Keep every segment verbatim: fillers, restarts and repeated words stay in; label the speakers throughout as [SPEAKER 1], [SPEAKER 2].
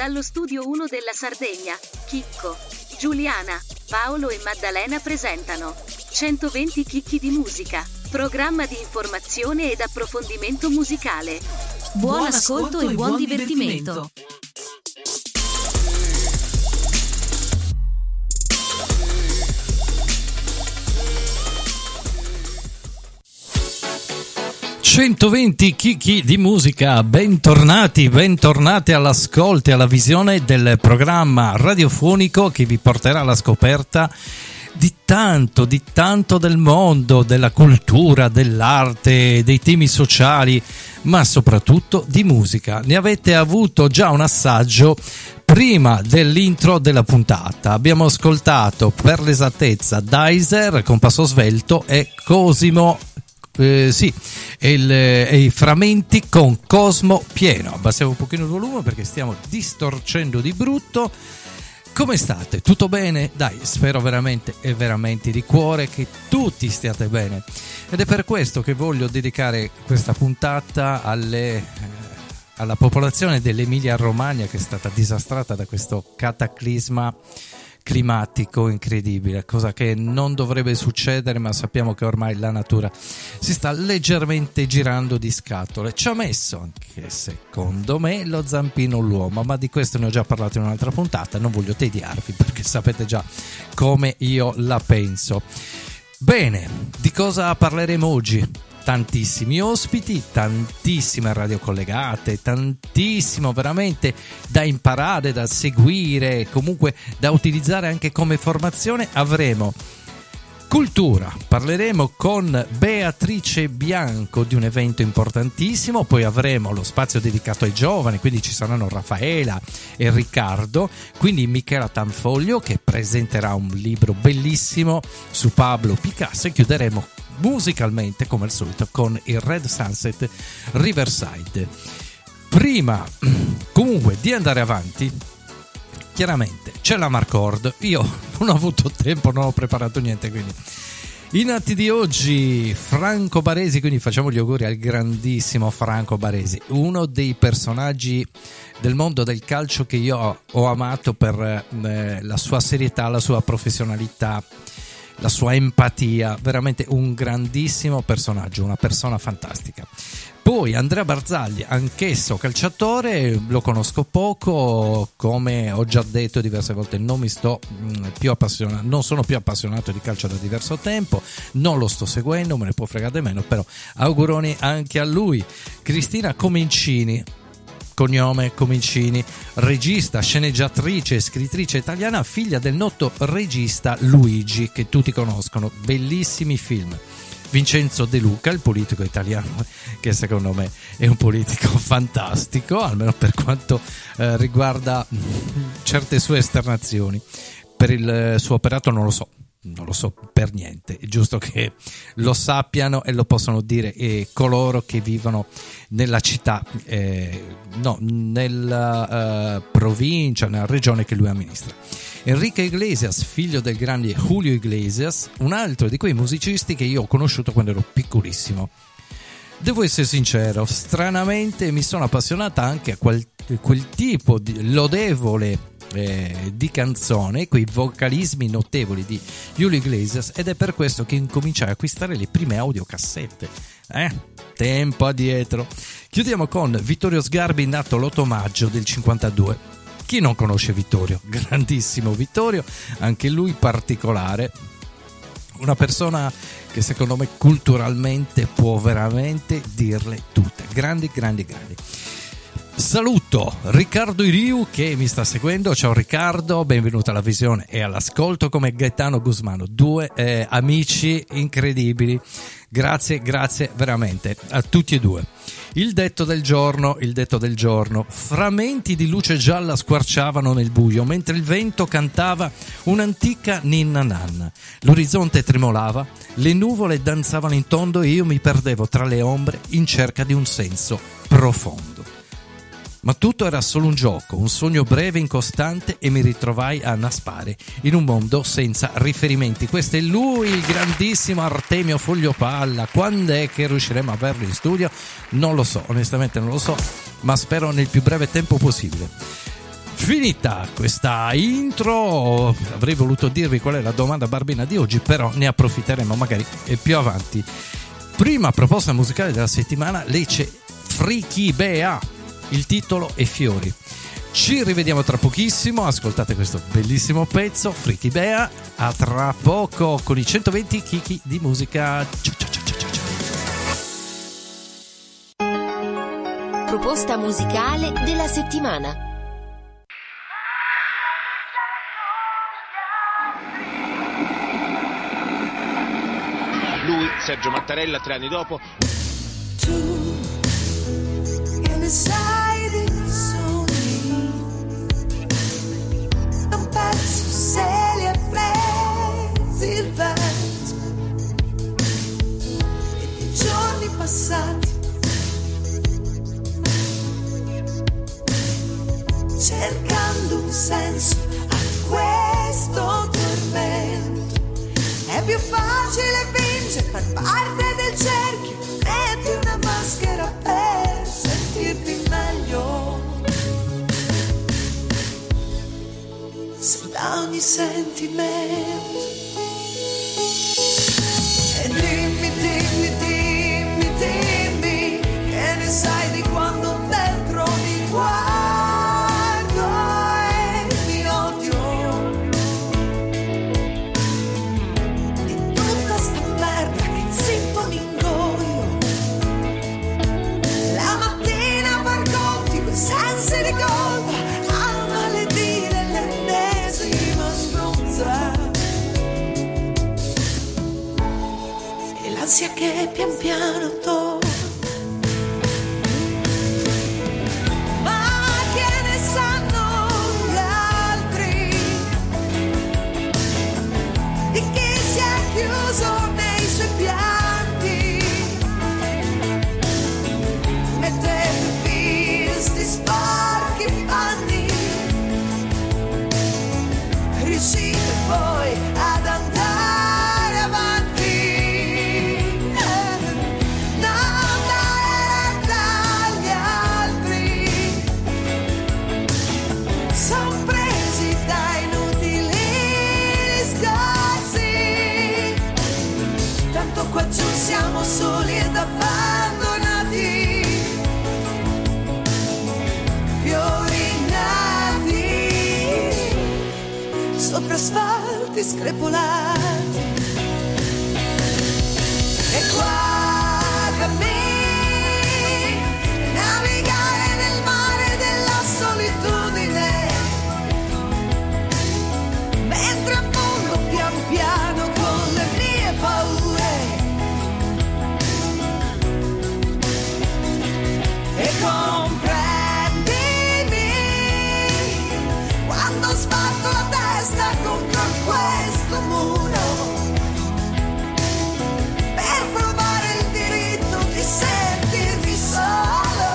[SPEAKER 1] Dallo studio uno della Sardegna, Chicco, Giuliana, Paolo e Maddalena presentano centoventi chicchi di musica, programma di informazione ed approfondimento musicale.
[SPEAKER 2] Buon, buon ascolto e buon divertimento.
[SPEAKER 3] centoventi chicchi di musica, bentornati, bentornati all'ascolto e alla visione del programma radiofonico che vi porterà alla scoperta di tanto, di tanto del mondo, della cultura, dell'arte, dei temi sociali, ma soprattutto di musica. Ne avete avuto già un assaggio prima dell'intro della puntata. Abbiamo ascoltato per l'esattezza Deiser con Passo Svelto e Cosimo Eh, sì, e, il, e i frammenti con Cosmo Pieno. Abbassiamo un pochino il volume perché stiamo distorcendo di brutto. Come state? Tutto bene? Dai, spero veramente e veramente di cuore che tutti stiate bene. Ed è per questo che voglio dedicare questa puntata alle, eh, alla popolazione dell'Emilia Romagna, che è stata disastrata da questo cataclisma climatico incredibile, cosa che non dovrebbe succedere, ma sappiamo che ormai la natura si sta leggermente girando di scatole. Ci ha messo anche, secondo me, lo zampino l'uomo, ma di questo ne ho già parlato in un'altra puntata, non voglio tediarvi perché sapete già come io la penso. Bene, di cosa parleremo oggi? Tantissimi ospiti, tantissime radio collegate, tantissimo veramente da imparare, da seguire, comunque da utilizzare anche come formazione. Avremo cultura, parleremo con Beatrice Bianco di un evento importantissimo, poi avremo lo spazio dedicato ai giovani, quindi ci saranno Raffaela e Riccardo, quindi Michela Tanfoglio che presenterà un libro bellissimo su Pablo Picasso, e chiuderemo musicalmente come al solito con il Red Sunset Riverside. Prima comunque di andare avanti, chiaramente c'è la Marcord. Io non ho avuto tempo, non ho preparato niente, quindi i nati di oggi Franco Baresi, quindi facciamo gli auguri al grandissimo Franco Baresi, uno dei personaggi del mondo del calcio che io ho amato per eh, la sua serietà, la sua professionalità, la sua empatia, veramente un grandissimo personaggio, una persona fantastica. Poi Andrea Barzagli, anch'esso calciatore, lo conosco poco, come ho già detto diverse volte, non mi sto più appassionato, non sono più appassionato di calcio da diverso tempo, non lo sto seguendo, me ne può fregare meno, però auguroni anche a lui. Cristina Comencini, cognome Comencini, regista, sceneggiatrice e scrittrice italiana, figlia del noto regista Luigi, che tutti conoscono, bellissimi film. Vincenzo De Luca, il politico italiano, che secondo me è un politico fantastico, almeno per quanto eh, riguarda certe sue esternazioni. Per il suo operato non lo so, non lo so per niente, è giusto che lo sappiano e lo possano dire e coloro che vivono nella città, eh, no, nella eh, provincia, nella regione che lui amministra. Enrique Iglesias, figlio del grande Julio Iglesias, un altro di quei musicisti che io ho conosciuto quando ero piccolissimo. Devo essere sincero, stranamente mi sono appassionata anche a quel, quel tipo di lodevole Eh, di canzone, quei vocalismi notevoli di Julio Iglesias, ed è per questo che incominciai a acquistare le prime audiocassette. Eh, tempo addietro. Chiudiamo con Vittorio Sgarbi, nato l'otto maggio del cinquantadue. Chi non conosce Vittorio? Grandissimo Vittorio, anche lui particolare, una persona che secondo me culturalmente può veramente dirle tutte. Grandi, grandi, grandi. Saluto Riccardo Iriu che mi sta seguendo. Ciao Riccardo, benvenuto alla visione e all'ascolto, come Gaetano Gusmano, due eh, amici incredibili. Grazie, grazie veramente a tutti e due. Il detto del giorno, il detto del giorno. Frammenti di luce gialla squarciavano nel buio mentre il vento cantava un'antica ninna nanna. L'orizzonte tremolava, le nuvole danzavano in tondo e io mi perdevo tra le ombre in cerca di un senso profondo. Ma tutto era solo un gioco, un sogno breve, incostante, e mi ritrovai a naspare in un mondo senza riferimenti. Questo è lui, il grandissimo Artemio Fogliopalla. Quando è che riusciremo a averlo in studio? Non lo so, onestamente non lo so, ma spero nel più breve tempo possibile. Finita questa intro, avrei voluto dirvi qual è la domanda barbina di oggi, però ne approfitteremo magari più avanti. Prima proposta musicale della settimana, Lecce Freaky Bea, il titolo è Fiori. Ci rivediamo tra pochissimo, ascoltate questo bellissimo pezzo, Freaky Bea, a tra poco con i centoventi chicchi di musica. Ciao ciao ciao ciao ciao.
[SPEAKER 2] Proposta musicale della settimana.
[SPEAKER 4] Lui, Sergio Mattarella, tre anni dopo.
[SPEAKER 5] Tu che ne sai dei miei sogni, da un pezzo se li ha presi il vento, e dei giorni passati cercando un senso a questo tormento. È più facile vincere, far parte del cerchio, metti una maschera per sentirti meglio. Se da ogni sentimento. E dimmi, dimmi, dimmi, dimmi, che ne sai di quando dentro mi guardo e mi odio. Sensi di colpa a maledire l'ennesima stronza, e l'ansia che pian piano torna. Ma che ne sanno gli altri di chi si è chiuso nei suoi pianti? Mettete sti sporchi panni, riuscite poi ad andare avanti, eh, non dare dagli altri, son presi da inutili discorsi, tanto qua giù siamo soli ed abbandonati. Fiori nati sopra asfalti screpolati, e qua cammini, navigare nel mare della solitudine, mentre affondo pian piano con le mie paure, e comprendere quando sbatto la testa contro questo muro, per provare il diritto di sentirmi solo,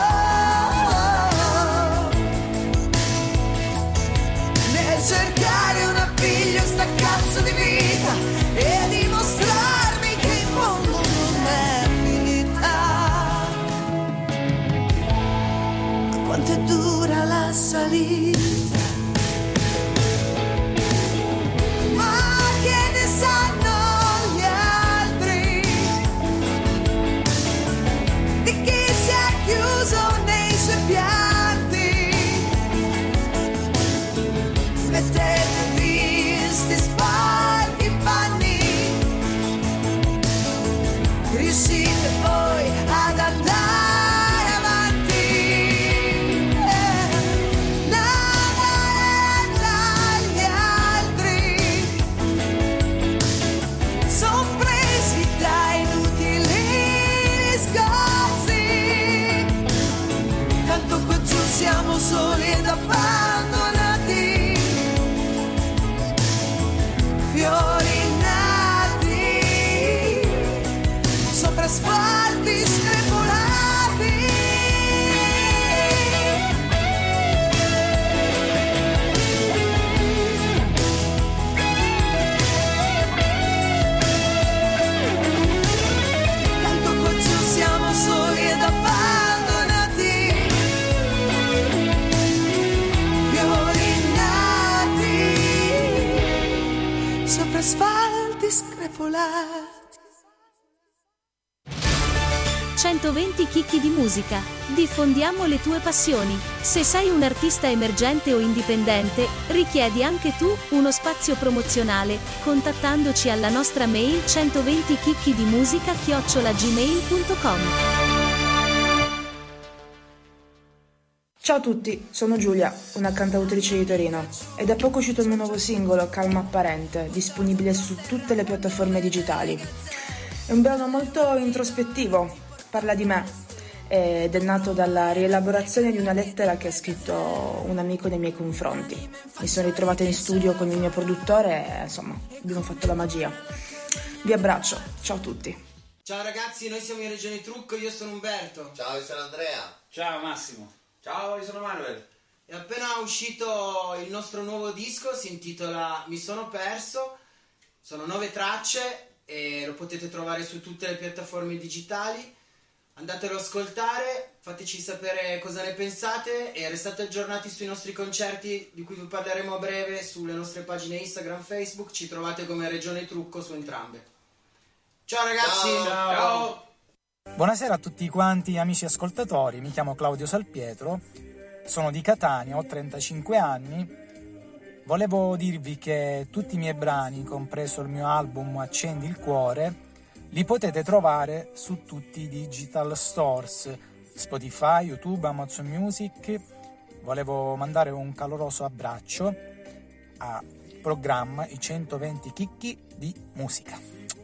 [SPEAKER 5] nel cercare un appiglio sta cazzo di vita e dimostrarmi che in fondo non è finita. Ma quanto è dura la salita, nei suoi pianti, mettetevi sti sporchi panni, riuscite poi ad andare avanti, eh, non dagli altri, son presi da inutili discorsi, tanto qua giù siamo soli ed abbandonati, fiori nati sopra asfalti volare.
[SPEAKER 1] centoventi chicchi di musica. Diffondiamo le tue passioni. Se sei un artista emergente o indipendente, richiedi anche tu uno spazio promozionale, contattandoci alla nostra mail centoventi chicchi di musica chiocciola gmail punto com.
[SPEAKER 6] Ciao a tutti, sono Giulia, una cantautrice di Torino, ed è poco uscito il mio nuovo singolo Calma Apparente, disponibile su tutte le piattaforme digitali. È un brano molto introspettivo, parla di me ed è nato dalla rielaborazione di una lettera che ha scritto un amico nei miei confronti. Mi sono ritrovata in studio con il mio produttore e insomma abbiamo fatto la magia. Vi abbraccio, ciao a tutti.
[SPEAKER 7] Ciao ragazzi, noi siamo in Regione Trucco, io sono Umberto.
[SPEAKER 8] Ciao, io sono Andrea.
[SPEAKER 9] Ciao Massimo.
[SPEAKER 10] Ciao, io sono Manuel.
[SPEAKER 7] È appena uscito il nostro nuovo disco, si intitola Mi sono perso, sono nove tracce e lo potete trovare su tutte le piattaforme digitali. Andatelo ad ascoltare, fateci sapere cosa ne pensate e restate aggiornati sui nostri concerti di cui vi parleremo a breve sulle nostre pagine Instagram, Facebook, ci trovate come Regione Trucco su entrambe. Ciao ragazzi!
[SPEAKER 10] Ciao! Ciao.
[SPEAKER 11] Buonasera a tutti quanti amici ascoltatori, mi chiamo Claudio Salpietro, sono di Catania, ho trentacinque anni. Volevo dirvi che tutti i miei brani, compreso il mio album Accendi il cuore, li potete trovare su tutti i digital stores, Spotify, YouTube, Amazon Music. Volevo mandare un caloroso abbraccio al programma I centoventi chicchi di musica.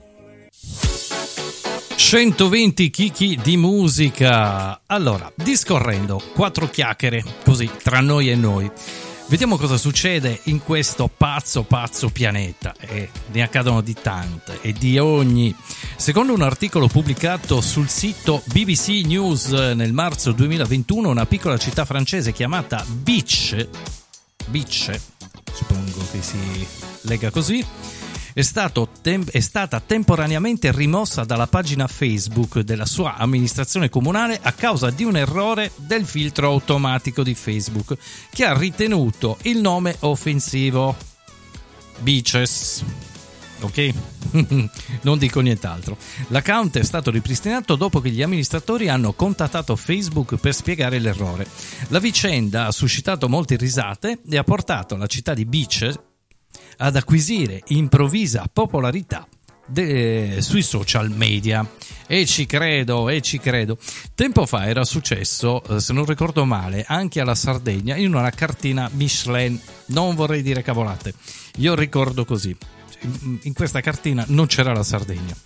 [SPEAKER 3] centoventi chicchi di musica. Allora, discorrendo, quattro chiacchiere, così, tra noi e noi. Vediamo cosa succede in questo pazzo pazzo pianeta, e ne accadono di tante e di ogni. Secondo un articolo pubblicato sul sito B B C News nel marzo duemilaventuno, una piccola città francese chiamata Bitche, Bitche, suppongo che si legga così, è, stato tem- è stata temporaneamente rimossa dalla pagina Facebook della sua amministrazione comunale a causa di un errore del filtro automatico di Facebook che ha ritenuto il nome offensivo. Bitches. Ok? Non dico nient'altro. L'account è stato ripristinato dopo che gli amministratori hanno contattato Facebook per spiegare l'errore. La vicenda ha suscitato molte risate e ha portato la città di Bitche ad acquisire improvvisa popolarità de- sui social media. E ci credo, e ci credo. Tempo fa era successo, se non ricordo male, anche alla Sardegna in una cartina Michelin. Non vorrei dire cavolate, io ricordo così. In questa cartina non c'era la Sardegna.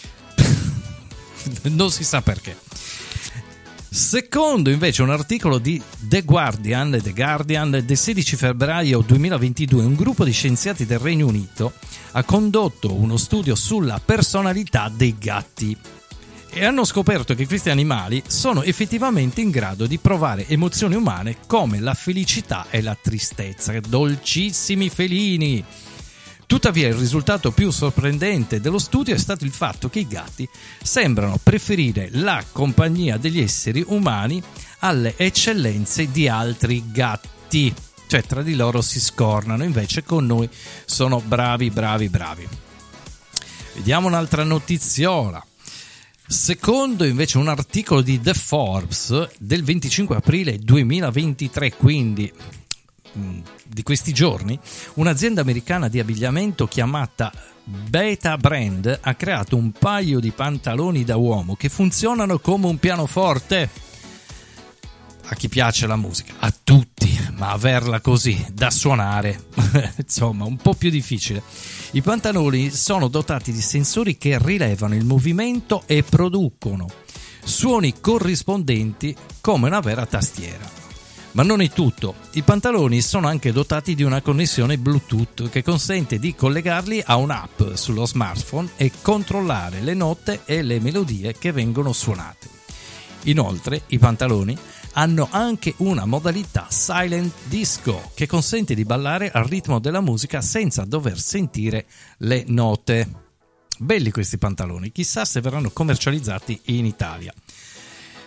[SPEAKER 3] Non si sa perché. Secondo invece un articolo di The Guardian, The Guardian del sedici febbraio duemilaventidue, un gruppo di scienziati del Regno Unito ha condotto uno studio sulla personalità dei gatti e hanno scoperto che questi animali sono effettivamente in grado di provare emozioni umane come la felicità e la tristezza. Dolcissimi felini! Tuttavia il risultato più sorprendente dello studio è stato il fatto che i gatti sembrano preferire la compagnia degli esseri umani alle eccellenze di altri gatti, cioè tra di loro si scornano, invece con noi sono bravi, bravi, bravi. Vediamo un'altra notiziola. Secondo invece un articolo di The Forbes del venticinque aprile duemilaventitré, quindi di questi giorni, un'azienda americana di abbigliamento chiamata Beta Brand ha creato un paio di pantaloni da uomo che funzionano come un pianoforte. A chi piace la musica, a tutti, ma averla così da suonare, insomma, un po' più difficile. I pantaloni sono dotati di sensori che rilevano il movimento e producono suoni corrispondenti come una vera tastiera. Ma non è tutto, i pantaloni sono anche dotati di una connessione Bluetooth che consente di collegarli a un'app sullo smartphone e controllare le note e le melodie che vengono suonate. Inoltre, i pantaloni hanno anche una modalità Silent Disco che consente di ballare al ritmo della musica senza dover sentire le note. Belli questi pantaloni, chissà se verranno commercializzati in Italia.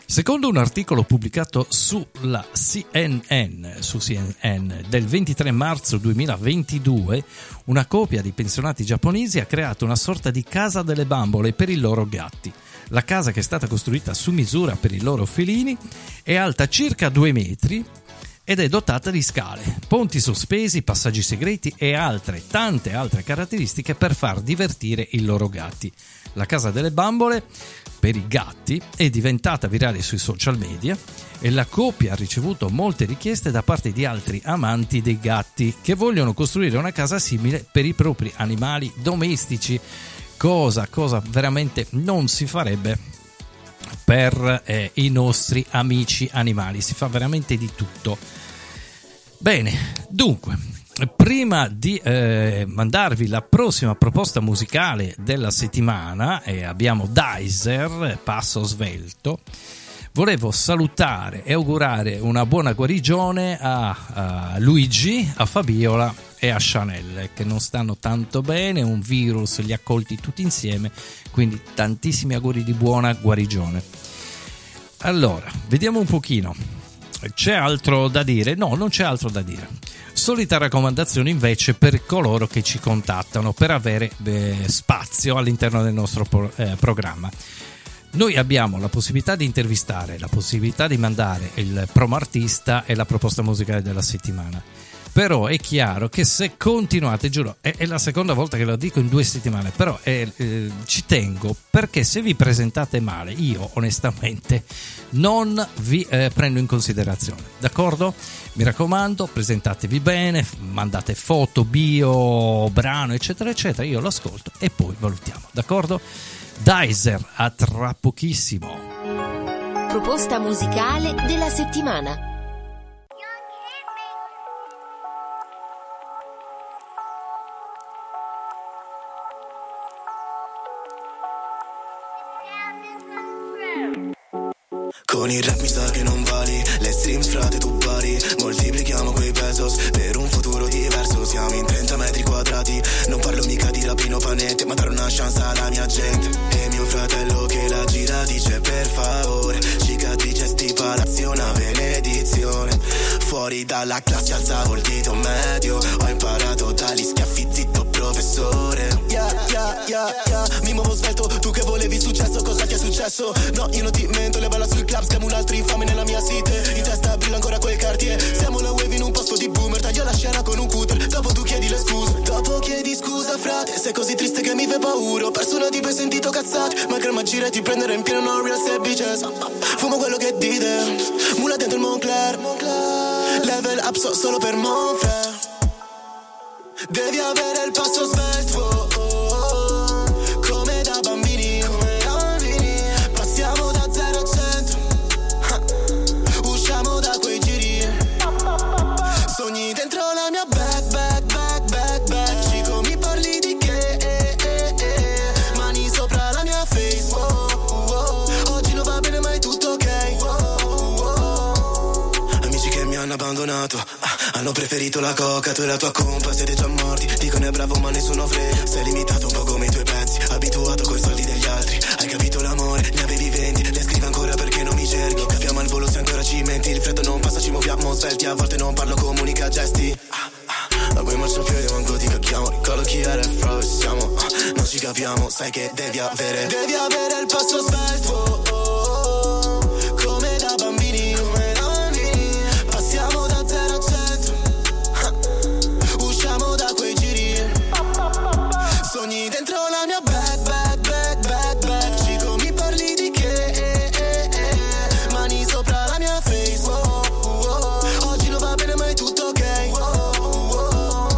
[SPEAKER 3] Secondo un articolo pubblicato sulla C N N, su C N N del ventitré marzo duemilaventidue, una coppia di pensionati giapponesi ha creato una sorta di casa delle bambole per i loro gatti. La casa, che è stata costruita su misura per i loro felini, è alta circa due metri ed è dotata di scale, ponti sospesi, passaggi segreti e altre, tante altre caratteristiche per far divertire i loro gatti. La casa delle bambole per i gatti è diventata virale sui social media e la coppia ha ricevuto molte richieste da parte di altri amanti dei gatti che vogliono costruire una casa simile per i propri animali domestici, cosa, cosa veramente non si farebbe per eh, i nostri amici animali. Si fa veramente di tutto. Bene, dunque, prima di eh, mandarvi la prossima proposta musicale della settimana, e abbiamo Deiser, Passo Svelto, volevo salutare e augurare una buona guarigione a, a Luigi, a Fabiola e a Chanel, che non stanno tanto bene, un virus li ha colti tutti insieme, quindi tantissimi auguri di buona guarigione. Allora, vediamo un pochino. C'è altro da dire? No, non c'è altro da dire. Solita raccomandazione invece per coloro che ci contattano per avere eh, spazio all'interno del nostro pro, eh, programma. Noi abbiamo la possibilità di intervistare, la possibilità di mandare il promo artista e la proposta musicale della settimana. Però è chiaro che se continuate, giuro, è, è la seconda volta che lo dico in due settimane, però è, eh, ci tengo, perché se vi presentate male, io onestamente non vi eh, prendo in considerazione, d'accordo? Mi raccomando, presentatevi bene, mandate foto, bio, brano, eccetera, eccetera, io lo ascolto e poi valutiamo, d'accordo? Deiser, a tra pochissimo.
[SPEAKER 2] Proposta musicale della settimana.
[SPEAKER 8] Con il rap mi sa che non vali, le streams frate tu pari, moltiplichiamo quei pesos per un futuro diverso, siamo in trenta metri quadrati, non parlo mica di rapino panette, ma dare una chance alla mia gente, e mio fratello che la gira dice per favore, cicatrice sti palazzi una benedizione, fuori dalla classe alzavo il dito medio, ho imparato dagli schiaffi zitto professore, yeah, yeah, yeah, yeah, mi muovo svelto, tu che volevi successo, cosa ti è successo? No, io non ti mento, le balla sul club, schiamo un altro infame nella mia city, in testa brilla ancora quel quartier, siamo la wave in un posto di boomer, taglio la scena con un cutter, dopo tu chiedi le scuse, dopo chiedi scusa frate, sei così triste che mi fai paura, ho perso una tipa e sentito cazzate, ma crema gira e ti prenderò in pieno, no real set bitches, fumo quello che dite, mula dentro il Moncler, level up so, solo per Monfre, devi avere il passo svelto, oh, oh, oh, come da bambini, come da bambini, passiamo da zero a cento, ah, usciamo da quei giri, sogni dentro la mia back, back, back, back, back, Cico mi parli di che, eh, eh, eh, mani sopra la mia face, oh, oh, oh, oggi non va bene ma è tutto ok, oh, oh, oh, amici che mi hanno abbandonato, ah, hanno preferito la coca, tu e la tua compa siete già morti, dicono è bravo ma nessuno frega, sei limitato un po' come i tuoi pezzi, abituato coi soldi degli altri, hai capito l'amore, ne avevi venti, le scrivo ancora perché non mi cerchi, capiamo al volo se ancora ci menti, il freddo non passa, ci muoviamo svelti, a volte non parlo, comunica gesti, ah, ah, ma poi marciapiede manco ti capiamo, ricordo chi era il frao e siamo, ah, non ci capiamo, sai che devi avere, devi avere il passo svelto, oh, oh, oh, come da bambini, come da bambini, passiamo da zero a cento, usciamo da quei giri, sogni dentro la mia back, back, back, back, back, Cico mi parli di che, eh, eh, eh, mani sopra la mia face, oh, oh, oh, oggi non va bene ma è tutto ok, oh, oh, oh.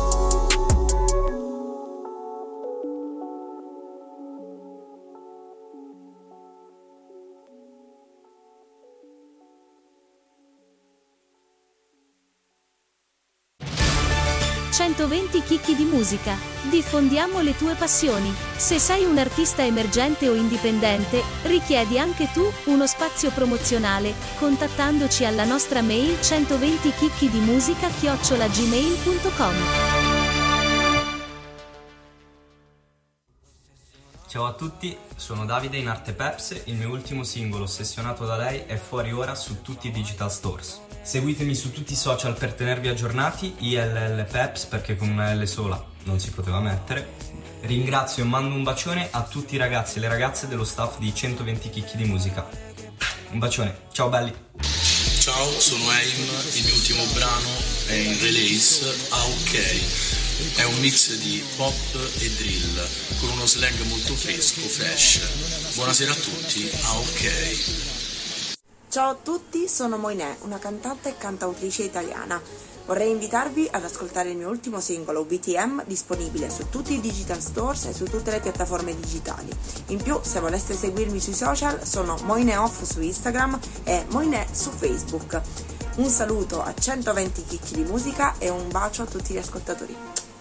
[SPEAKER 1] centoventi chicchi di musica. Diffondiamo le tue passioni. Se sei un artista emergente o indipendente, richiedi anche tu uno spazio promozionale, contattandoci alla nostra mail centoventi chicchi di musica chiocciola gmail punto com.
[SPEAKER 9] Ciao a tutti, sono Davide in arte Peps, il mio ultimo singolo Ossessionato da lei è fuori ora su tutti i digital stores. Seguitemi su tutti i social per tenervi aggiornati, I L L Peps perché con una L sola non si poteva mettere. Ringrazio e mando un bacione a tutti i ragazzi e le ragazze dello staff di centoventi Chicchi di Musica. Un bacione, ciao belli!
[SPEAKER 12] Ciao, sono Aim, il mio ultimo brano è in release a OK. È un mix di pop e drill con uno slang molto fresco, fresh. Buonasera a tutti, a OK.
[SPEAKER 13] Ciao a tutti, sono Moinè, una cantante e cantautrice italiana. Vorrei invitarvi ad ascoltare il mio ultimo singolo V T M, disponibile su tutti i digital stores e su tutte le piattaforme digitali. In più, se voleste seguirmi sui social, sono Moinè Off su Instagram e Moinè su Facebook. Un saluto a centoventi Chicchi di Musica e un bacio a tutti gli ascoltatori.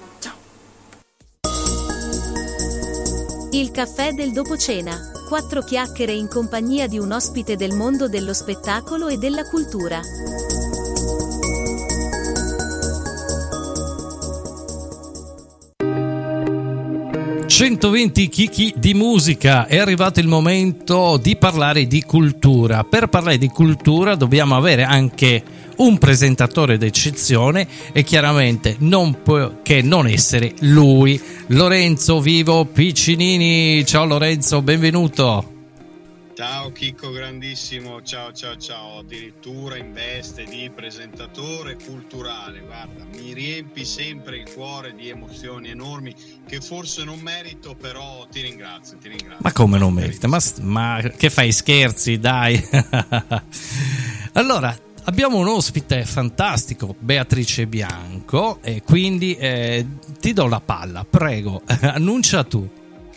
[SPEAKER 1] Il caffè del dopo cena. Quattro chiacchiere in compagnia di un ospite del mondo dello spettacolo e della cultura.
[SPEAKER 3] centoventi Chicchi di Musica, è arrivato il momento di parlare di cultura. Per parlare di cultura dobbiamo avere anche un presentatore d'eccezione e chiaramente non può che non essere lui, Lorenzo Vivo Piccinini. Ciao Lorenzo, benvenuto.
[SPEAKER 14] Ciao Chicco grandissimo, ciao ciao ciao, addirittura in veste di presentatore culturale, guarda, mi riempi sempre il cuore di emozioni enormi che forse non merito, però ti ringrazio, ti ringrazio.
[SPEAKER 3] Ma come non merita? Ma, ma che fai, scherzi, dai. Allora, abbiamo un ospite fantastico, Beatrice Bianco, e quindi eh, ti do la palla, prego, annuncia tu.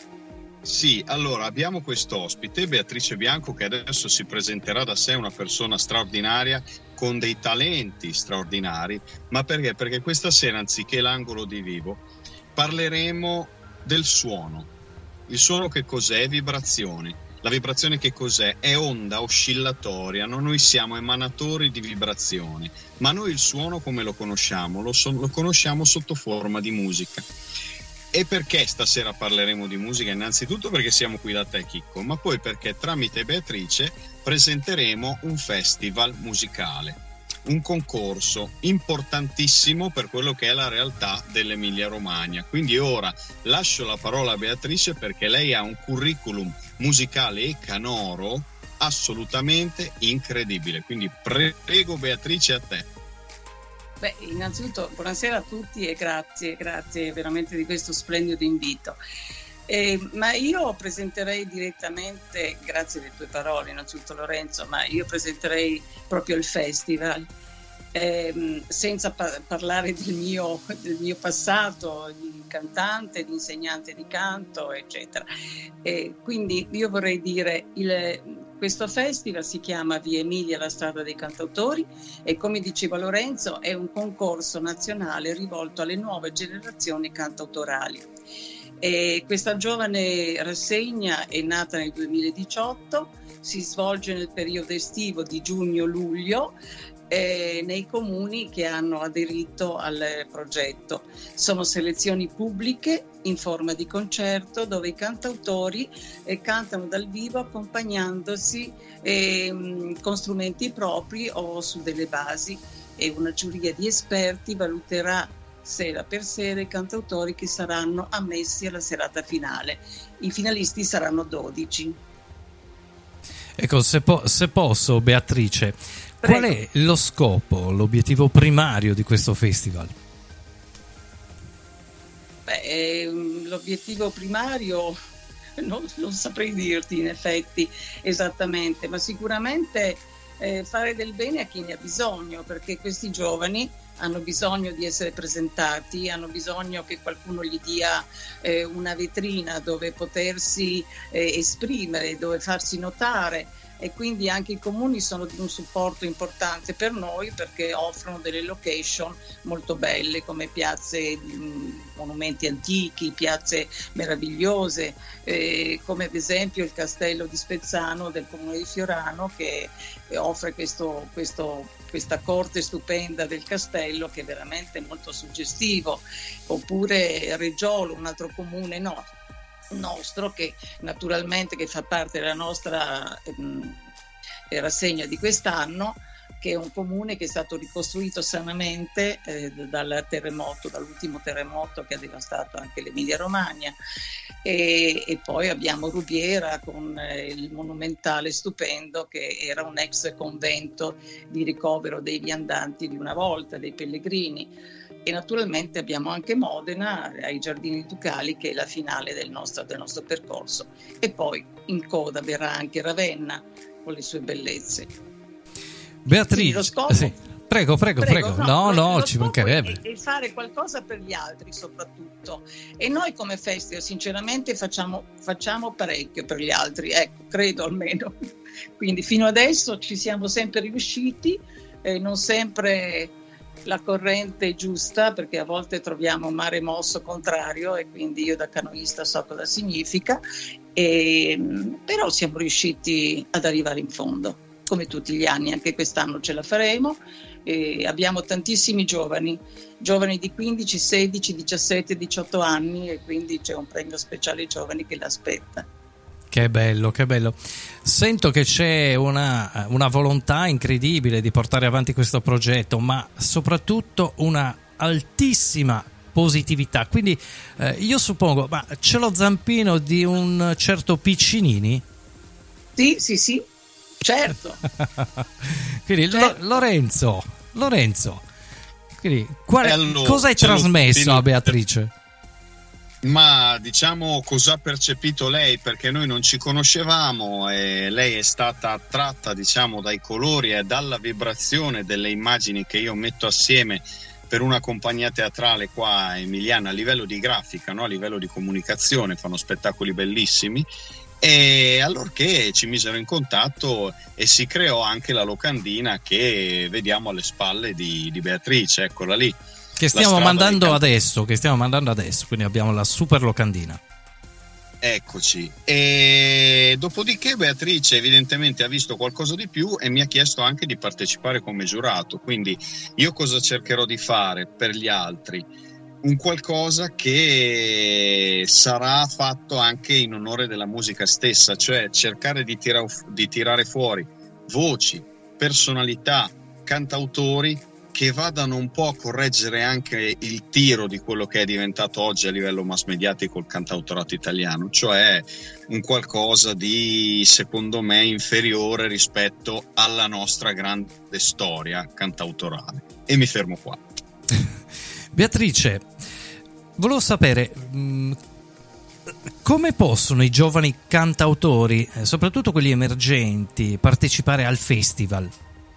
[SPEAKER 14] Sì, allora abbiamo quest'ospite, Beatrice Bianco, che adesso si presenterà da sé, una persona straordinaria, con dei talenti straordinari, ma perché? Perché questa sera, anziché l'angolo di Vivo, parleremo del suono. Il suono che cos'è? Vibrazioni. La vibrazione che cos'è? È onda oscillatoria, no? Noi siamo emanatori di vibrazioni, ma noi il suono come lo conosciamo? Lo, so- lo conosciamo sotto forma di musica. E perché stasera parleremo di musica? Innanzitutto perché siamo qui da te, Chicco, ma poi perché tramite Beatrice presenteremo un festival musicale, un concorso importantissimo per quello che è la realtà dell'Emilia Romagna. Quindi ora lascio la parola a Beatrice perché lei ha un curriculum musicale e canoro assolutamente incredibile. Quindi prego Beatrice, a te.
[SPEAKER 15] Beh, innanzitutto buonasera a tutti e grazie, grazie veramente di questo splendido invito. Eh, ma io presenterei direttamente, grazie alle tue parole innanzitutto Lorenzo, ma io presenterei proprio il festival, eh, senza pa- parlare del mio, del mio passato di cantante, di insegnante di canto, eccetera. Eh, quindi io vorrei dire il... Questo festival si chiama Via Emilia, la strada dei cantautori, e come diceva Lorenzo è un concorso nazionale rivolto alle nuove generazioni cantautorali. E questa giovane rassegna è nata nel duemiladiciotto, si svolge nel periodo estivo di giugno-luglio eh, nei comuni che hanno aderito al progetto. Sono selezioni pubbliche in forma di concerto dove i cantautori eh, cantano dal vivo accompagnandosi eh, con strumenti propri o su delle basi, e una giuria di esperti valuterà sera per sera i cantautori che saranno ammessi alla serata finale. I finalisti saranno dodici.
[SPEAKER 3] Ecco, se, po- se posso, Beatrice,
[SPEAKER 15] Prego.
[SPEAKER 3] Qual è lo scopo, l'obiettivo primario di questo festival?
[SPEAKER 15] Beh, l'obiettivo primario non, non saprei dirti in effetti esattamente, ma sicuramente eh, fare del bene a chi ne ha bisogno, perché questi giovani hanno bisogno di essere presentati, hanno bisogno che qualcuno gli dia eh, una vetrina dove potersi eh, esprimere, dove farsi notare, e quindi anche i comuni sono di un supporto importante per noi perché offrono delle location molto belle come piazze, mh, monumenti antichi, piazze meravigliose, eh, come ad esempio il castello di Spezzano del comune di Fiorano, che eh, offre questo, questo, questa corte stupenda del castello che è veramente molto suggestivo, oppure Reggiolo, un altro comune, no, nostro, che naturalmente che fa parte della nostra ehm, rassegna di quest'anno, che è un comune che è stato ricostruito sanamente eh, dal terremoto, dall'ultimo terremoto che ha devastato anche l'Emilia Romagna, e, e poi abbiamo Rubiera con eh, il monumentale stupendo che era un ex convento di ricovero dei viandanti di una volta, dei pellegrini. E naturalmente abbiamo anche Modena ai Giardini Ducali, che è la finale del nostro, del nostro percorso, e poi in coda verrà anche Ravenna con le sue bellezze.
[SPEAKER 3] Beatrice,
[SPEAKER 15] lo scopo,
[SPEAKER 3] sì. prego, prego, prego, prego. No, no,
[SPEAKER 15] lo
[SPEAKER 3] ci mancherebbe.
[SPEAKER 15] E fare qualcosa per gli altri soprattutto. E noi come festival sinceramente facciamo, facciamo parecchio per gli altri, ecco, credo almeno. Quindi fino adesso ci siamo sempre riusciti, eh, non sempre la corrente giusta, perché a volte troviamo un mare mosso contrario e quindi io da canoista so cosa significa, e, però siamo riusciti ad arrivare in fondo, come tutti gli anni. Anche quest'anno ce la faremo, e abbiamo tantissimi giovani, giovani di quindici, sedici, diciassette, diciotto anni, e quindi c'è un premio speciale giovani che l'aspetta.
[SPEAKER 3] Che bello, che bello. Sento che c'è una, una volontà incredibile di portare avanti questo progetto, ma soprattutto una altissima positività. Quindi eh, io suppongo, ma c'è lo zampino di un certo Piccinini?
[SPEAKER 15] Sì, sì, sì, certo.
[SPEAKER 3] Quindi certo. Lo, Lorenzo, Lorenzo, quindi, quale,
[SPEAKER 14] allora,
[SPEAKER 3] cosa hai trasmesso
[SPEAKER 14] lo,
[SPEAKER 3] a Beatrice?
[SPEAKER 14] Ma diciamo cosa ha percepito lei, perché noi non ci conoscevamo e lei è stata attratta, diciamo, dai colori e dalla vibrazione delle immagini che io metto assieme per una compagnia teatrale qua emiliana a livello di grafica, no? A livello di comunicazione, fanno spettacoli bellissimi, e allorché ci misero in contatto e si creò anche la locandina che vediamo alle spalle di, di Beatrice, eccola lì.
[SPEAKER 3] Che stiamo mandando adesso, che stiamo mandando adesso, quindi abbiamo la super locandina.
[SPEAKER 14] Eccoci. E dopodiché Beatrice evidentemente ha visto qualcosa di più e mi ha chiesto anche di partecipare come giurato. Quindi io cosa cercherò di fare per gli altri? Un qualcosa che sarà fatto anche in onore della musica stessa, cioè cercare di, tira, di tirare fuori voci, personalità, cantautori che vadano un po' a correggere anche il tiro di quello che è diventato oggi a livello mass mediatico il cantautorato italiano, cioè un qualcosa di, secondo me, inferiore rispetto alla nostra grande storia cantautorale. E mi fermo qua.
[SPEAKER 3] Beatrice, volevo sapere mh, come possono i giovani cantautori, eh, soprattutto quelli emergenti, partecipare al festival?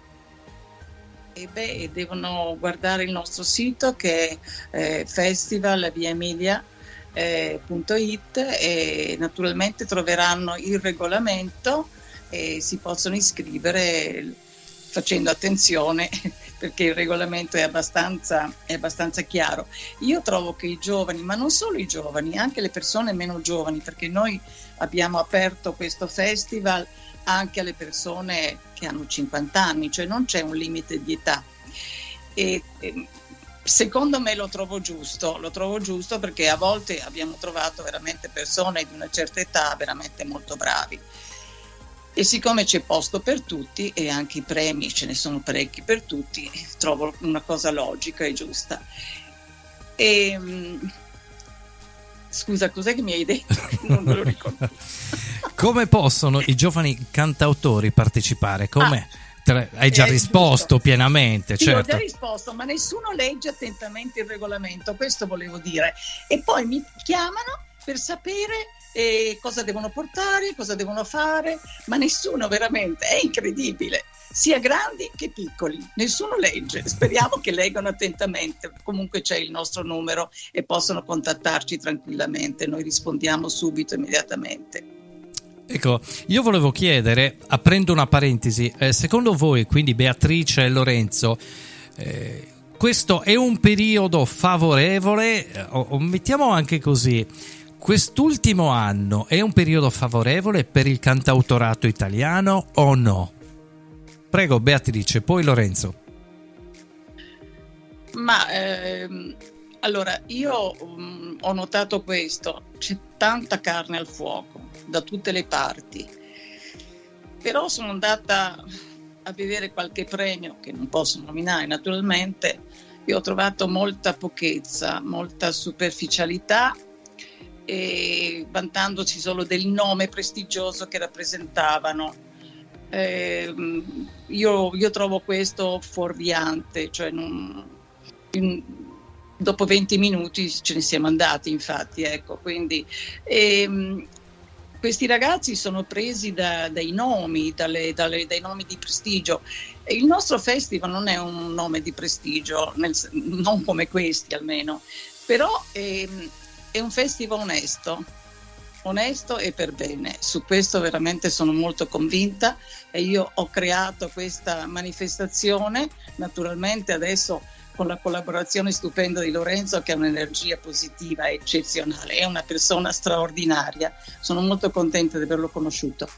[SPEAKER 15] E beh, devono guardare il nostro sito che è eh, festival via emilia punto it, e naturalmente troveranno il regolamento e si possono iscrivere facendo attenzione perché il regolamento è abbastanza, è abbastanza chiaro. Io trovo che i giovani, ma non solo i giovani, anche le persone meno giovani, perché noi abbiamo aperto questo festival anche alle persone che hanno cinquanta anni, cioè non c'è un limite di età. E, e secondo me lo trovo giusto, lo trovo giusto perché a volte abbiamo trovato veramente persone di una certa età veramente molto bravi. E siccome c'è posto per tutti e anche i premi ce ne sono parecchi per tutti, trovo una cosa logica e giusta. E, scusa, cos'è che mi hai detto? Non me lo ricordo.
[SPEAKER 3] Come possono i giovani cantautori partecipare? Come? Ah, Te, hai già risposto giusto. Pienamente,
[SPEAKER 15] sì,
[SPEAKER 3] certo.
[SPEAKER 15] Ho già risposto, ma nessuno legge attentamente il regolamento, questo volevo dire. E poi mi chiamano per sapere eh, cosa devono portare, cosa devono fare, ma nessuno veramente, è incredibile. Sia grandi che piccoli, nessuno legge. Speriamo che leggano attentamente. Comunque c'è il nostro numero e possono contattarci tranquillamente, noi rispondiamo subito, immediatamente.
[SPEAKER 3] Ecco, io volevo chiedere, aprendo una parentesi, eh, secondo voi, quindi Beatrice e Lorenzo, eh, questo è un periodo favorevole, eh, o, o mettiamo anche così, quest'ultimo anno è un periodo favorevole per il cantautorato italiano o no? Prego Beatrice, poi Lorenzo.
[SPEAKER 15] Ma ehm, Allora, io um, ho notato questo, c'è tanta carne al fuoco da tutte le parti, però sono andata a vedere qualche premio che non posso nominare naturalmente e ho trovato molta pochezza, molta superficialità e vantandosi solo del nome prestigioso che rappresentavano. Eh, io, io trovo questo fuorviante, cioè non, in, dopo venti minuti ce ne siamo andati, infatti, ecco, quindi ehm, questi ragazzi sono presi da, dai nomi, dalle, dalle, dai nomi di prestigio. E il nostro festival non è un nome di prestigio, nel, non come questi almeno, però è, è un festival onesto, onesto e per bene. Su questo veramente sono molto convinta e io ho creato questa manifestazione, naturalmente adesso con la collaborazione stupenda di Lorenzo che ha un'energia positiva eccezionale, è una persona straordinaria, sono molto contenta di averlo conosciuto.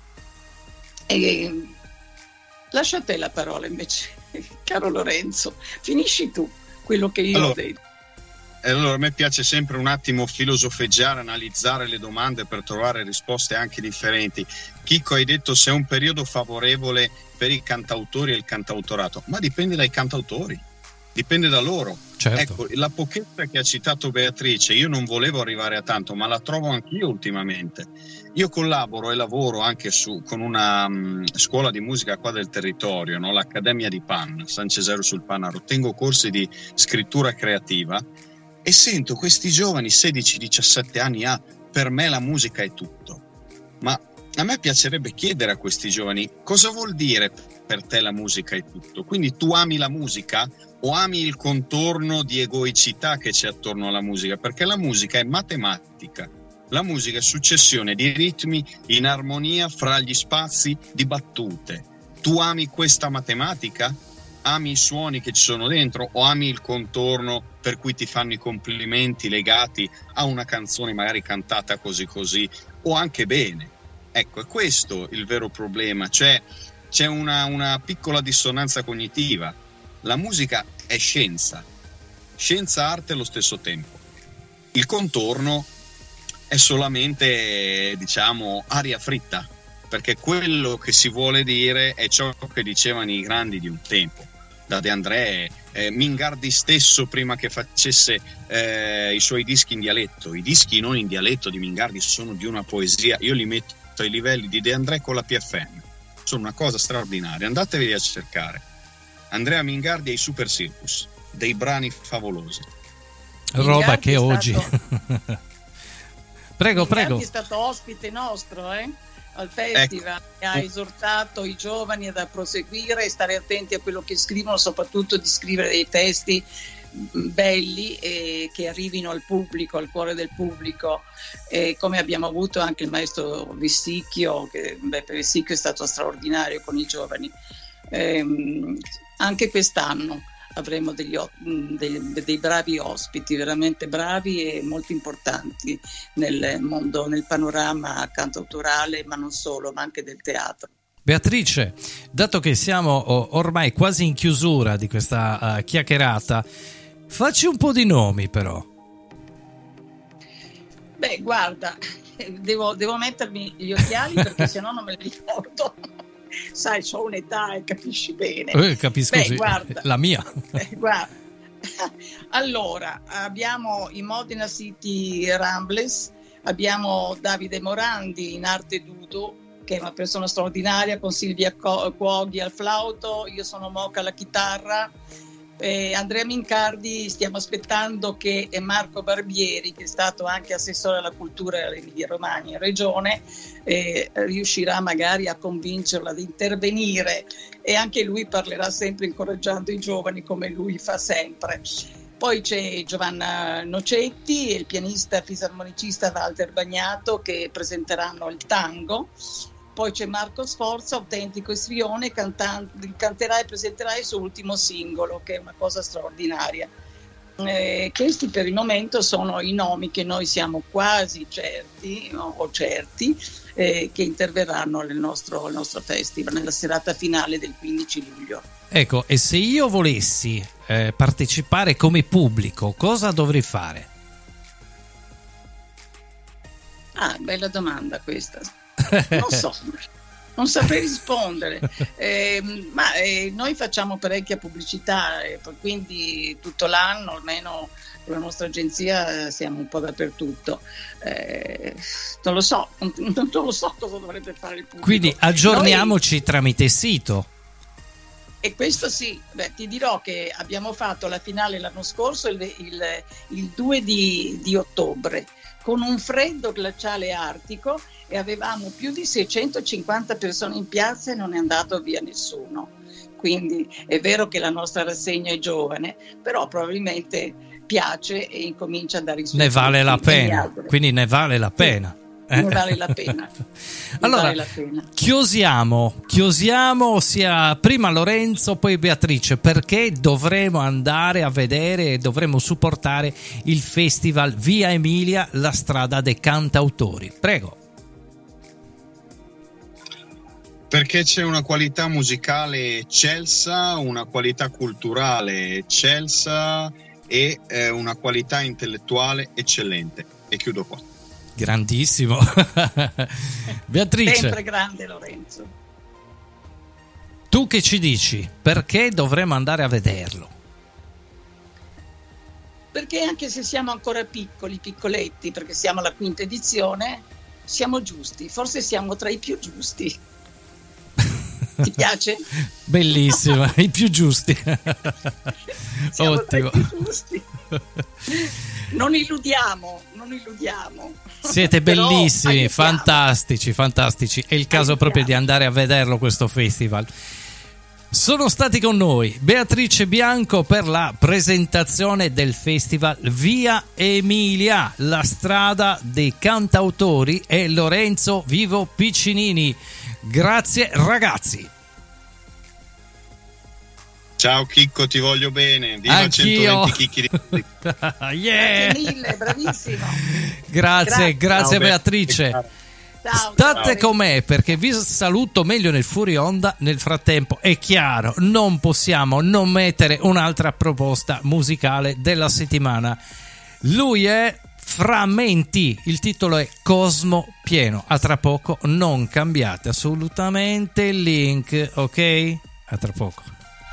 [SPEAKER 15] E lascia a te la parola invece, caro Lorenzo, finisci tu quello che io
[SPEAKER 14] allora,
[SPEAKER 15] ho detto.
[SPEAKER 14] Allora, a me piace sempre un attimo filosofeggiare, analizzare le domande per trovare risposte anche differenti. Chicco, hai detto se è un periodo favorevole per i cantautori e il cantautorato, ma dipende dai cantautori. Dipende da loro.
[SPEAKER 3] Certo.
[SPEAKER 14] Ecco, la pochezza che ha citato Beatrice, io non volevo arrivare a tanto, ma la trovo anch'io ultimamente. Io collaboro e lavoro anche su, con una um, scuola di musica qua del territorio, no? L'Accademia di Pan, San Cesare sul Panaro. Tengo corsi di scrittura creativa e sento questi giovani sedici diciassette anni, ah, per me la musica è tutto. Ma a me piacerebbe chiedere a questi giovani cosa vuol dire per te la musica è tutto. Quindi tu ami la musica o ami il contorno di egoicità che c'è attorno alla musica? Perché la musica è matematica, la musica è successione di ritmi in armonia fra gli spazi di battute. Tu ami questa matematica? Ami i suoni che ci sono dentro o ami il contorno per cui ti fanno i complimenti legati a una canzone magari cantata così così o anche bene? Ecco, è questo il vero problema, cioè c'è una, una piccola dissonanza cognitiva. La musica è scienza, scienza arte allo stesso tempo. Il contorno è solamente, diciamo, aria fritta, perché quello che si vuole dire è ciò che dicevano i grandi di un tempo. Da De André, eh, Mingardi stesso prima che facesse eh, i suoi dischi in dialetto. I dischi non in dialetto di Mingardi sono di una poesia, io li metto ai livelli di De André con la P F M, sono una cosa straordinaria, andatevi a cercare. Andrea Mingardi e i Super Circus, dei brani favolosi.
[SPEAKER 3] Roba
[SPEAKER 15] Mingardi
[SPEAKER 3] che
[SPEAKER 15] è
[SPEAKER 3] oggi
[SPEAKER 15] stato...
[SPEAKER 3] prego,
[SPEAKER 15] Mingardi
[SPEAKER 3] prego.
[SPEAKER 15] è stato ospite nostro, eh? Al festival,
[SPEAKER 14] ecco.
[SPEAKER 15] e ha esortato i giovani ad proseguire e stare attenti a quello che scrivono, soprattutto di scrivere dei testi belli e che arrivino al pubblico, al cuore del pubblico, e come abbiamo avuto anche il maestro Vessicchio, che beh, per Vessicchio è stato straordinario con i giovani. Ehm, anche quest'anno avremo degli, dei, dei bravi ospiti, veramente bravi e molto importanti nel mondo, nel panorama cantautorale, ma non solo, ma anche del teatro.
[SPEAKER 3] Beatrice, dato che siamo ormai quasi in chiusura di questa uh, chiacchierata, facci un po' di nomi però.
[SPEAKER 15] Beh, guarda, devo, devo mettermi gli occhiali perché sennò non me li ricordo. Sai, ho un'età e capisci bene.
[SPEAKER 3] Eh, capisco,
[SPEAKER 15] Beh,
[SPEAKER 3] sì.
[SPEAKER 15] Guarda,
[SPEAKER 3] la mia.
[SPEAKER 15] eh, guarda. Allora, abbiamo i Modena City Ramblers, abbiamo Davide Morandi in arte Dudo, che è una persona straordinaria, con Silvia Cuoghi al flauto, io sono Moca alla chitarra, eh, Andrea Mincardi, stiamo aspettando che Marco Barbieri, che è stato anche assessore alla cultura dell'Emilia Romagna in regione, eh, riuscirà magari a convincerlo ad intervenire, e anche lui parlerà sempre incoraggiando i giovani come lui fa sempre. Poi c'è Giovanna Nocetti e il pianista fisarmonicista Walter Bagnato, che presenteranno il tango. Poi c'è Marco Sforza, autentico istrione, cantan- canterà e presenterà il suo ultimo singolo, che è una cosa straordinaria. Eh, questi per il momento sono i nomi che noi siamo quasi certi no, o certi eh, che interverranno nel nostro, nel nostro festival nella serata finale del quindici luglio.
[SPEAKER 3] Ecco, e se io volessi eh, partecipare come pubblico, cosa dovrei fare?
[SPEAKER 15] Ah, bella domanda questa. Non so. Non saprei rispondere, eh, ma eh, noi facciamo parecchia pubblicità, eh, quindi tutto l'anno, almeno con la nostra agenzia, eh, siamo un po' dappertutto. Eh, non lo so, non, non lo so cosa dovrebbe fare il pubblico.
[SPEAKER 3] Quindi aggiorniamoci noi, tramite sito.
[SPEAKER 15] E questo sì, beh, ti dirò che abbiamo fatto la finale l'anno scorso il, il, il due di, di ottobre con un freddo glaciale artico e avevamo più di seicentocinquanta persone in piazza e non è andato via nessuno. Quindi è vero che la nostra rassegna è giovane, però probabilmente piace e incomincia a dare i suoi
[SPEAKER 3] ne vale la pena,
[SPEAKER 15] altri.
[SPEAKER 3] Quindi ne vale la pena.
[SPEAKER 15] Sì, ne vale la pena. Ne
[SPEAKER 3] allora,
[SPEAKER 15] vale la pena.
[SPEAKER 3] chiosiamo, chiosiamo sia prima Lorenzo, poi Beatrice, perché dovremo andare a vedere e dovremo supportare il festival Via Emilia, la strada dei cantautori. Prego.
[SPEAKER 14] Perché c'è una qualità musicale eccelsa, una qualità culturale eccelsa e eh, una qualità intellettuale eccellente. E chiudo qua.
[SPEAKER 3] Grandissimo. Beatrice.
[SPEAKER 15] Sempre grande Lorenzo.
[SPEAKER 3] Tu che ci dici? Perché dovremmo andare a vederlo?
[SPEAKER 15] Perché anche se siamo ancora piccoli, piccoletti, perché siamo alla quinta edizione, siamo giusti, forse siamo tra i più giusti. Ti piace?
[SPEAKER 3] Bellissima, i più giusti.
[SPEAKER 15] Siamo
[SPEAKER 3] Ottimo.
[SPEAKER 15] Tra i più giusti. Non illudiamo, non illudiamo.
[SPEAKER 3] Siete
[SPEAKER 15] Però
[SPEAKER 3] bellissimi,
[SPEAKER 15] aiutiamo.
[SPEAKER 3] fantastici, fantastici. È il caso aiutiamo. proprio di andare a vederlo questo festival. Sono stati con noi Beatrice Bianco per la presentazione del festival Via Emilia, la strada dei cantautori, e Lorenzo Vivo Piccinini. Grazie ragazzi.
[SPEAKER 14] Ciao Chicco, ti voglio bene. Viva
[SPEAKER 3] Anch'io.
[SPEAKER 14] centoventi chicchi di
[SPEAKER 3] yeah.
[SPEAKER 15] Grazie mille, bravissimo.
[SPEAKER 3] Grazie, grazie, grazie
[SPEAKER 14] Ciao,
[SPEAKER 3] Beatrice.
[SPEAKER 15] Ciao,
[SPEAKER 3] State
[SPEAKER 15] ciao.
[SPEAKER 3] con me perché vi saluto meglio nel fuori onda. Nel frattempo è chiaro, non possiamo non mettere un'altra proposta musicale della settimana. Lui è Frammenti, il titolo è Cosmo Pieno. A tra poco, non cambiate assolutamente il link, ok? A tra poco.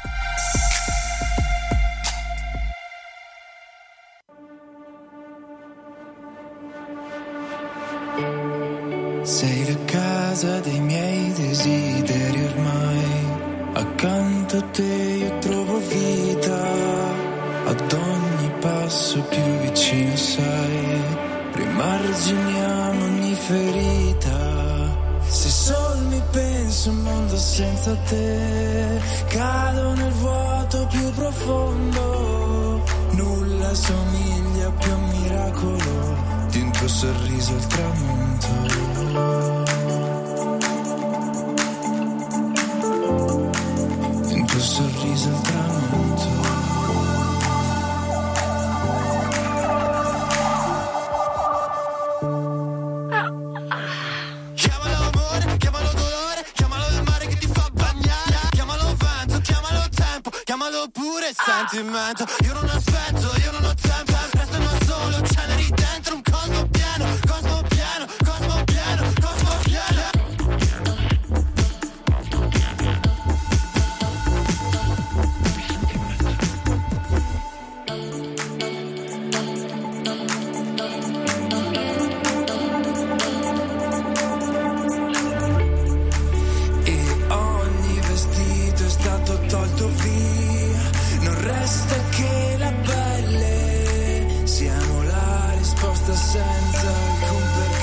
[SPEAKER 8] Sei la casa dei miei desideri ormai, accanto a te io trovo vita, ad ogni passo più vicino sai, rimarginiamo ogni ferita, se solo mi penso un mondo senza te, cado nel vuoto più profondo, nulla somiglia più a un miracolo di un tuo sorriso al tramonto. Il tuo sorriso al tramonto. Chiamalo amore, chiamalo dolore, chiamalo il mare che ti fa bagnare, chiamalo vento, chiamalo tempo, chiamalo pure sentimento. Io non aspetto, io non ho tempo, restano solo ceneri dentro un cosmo pieno, cosmo pieno, cosmo pieno, cosmo pieno. Tolto via, non resta che la pelle, siamo la risposta senza alcun perdono.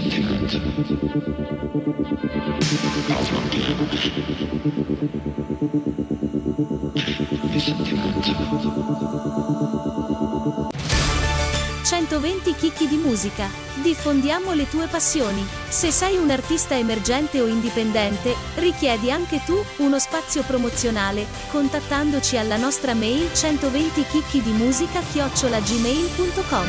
[SPEAKER 16] sentimento. Di sentimento.
[SPEAKER 1] centoventi chicchi di musica. Diffondiamo le tue passioni. Se sei un artista emergente o indipendente, richiedi anche tu uno spazio promozionale, contattandoci alla nostra mail centoventi chicchi di musica chiocciola gmail punto com.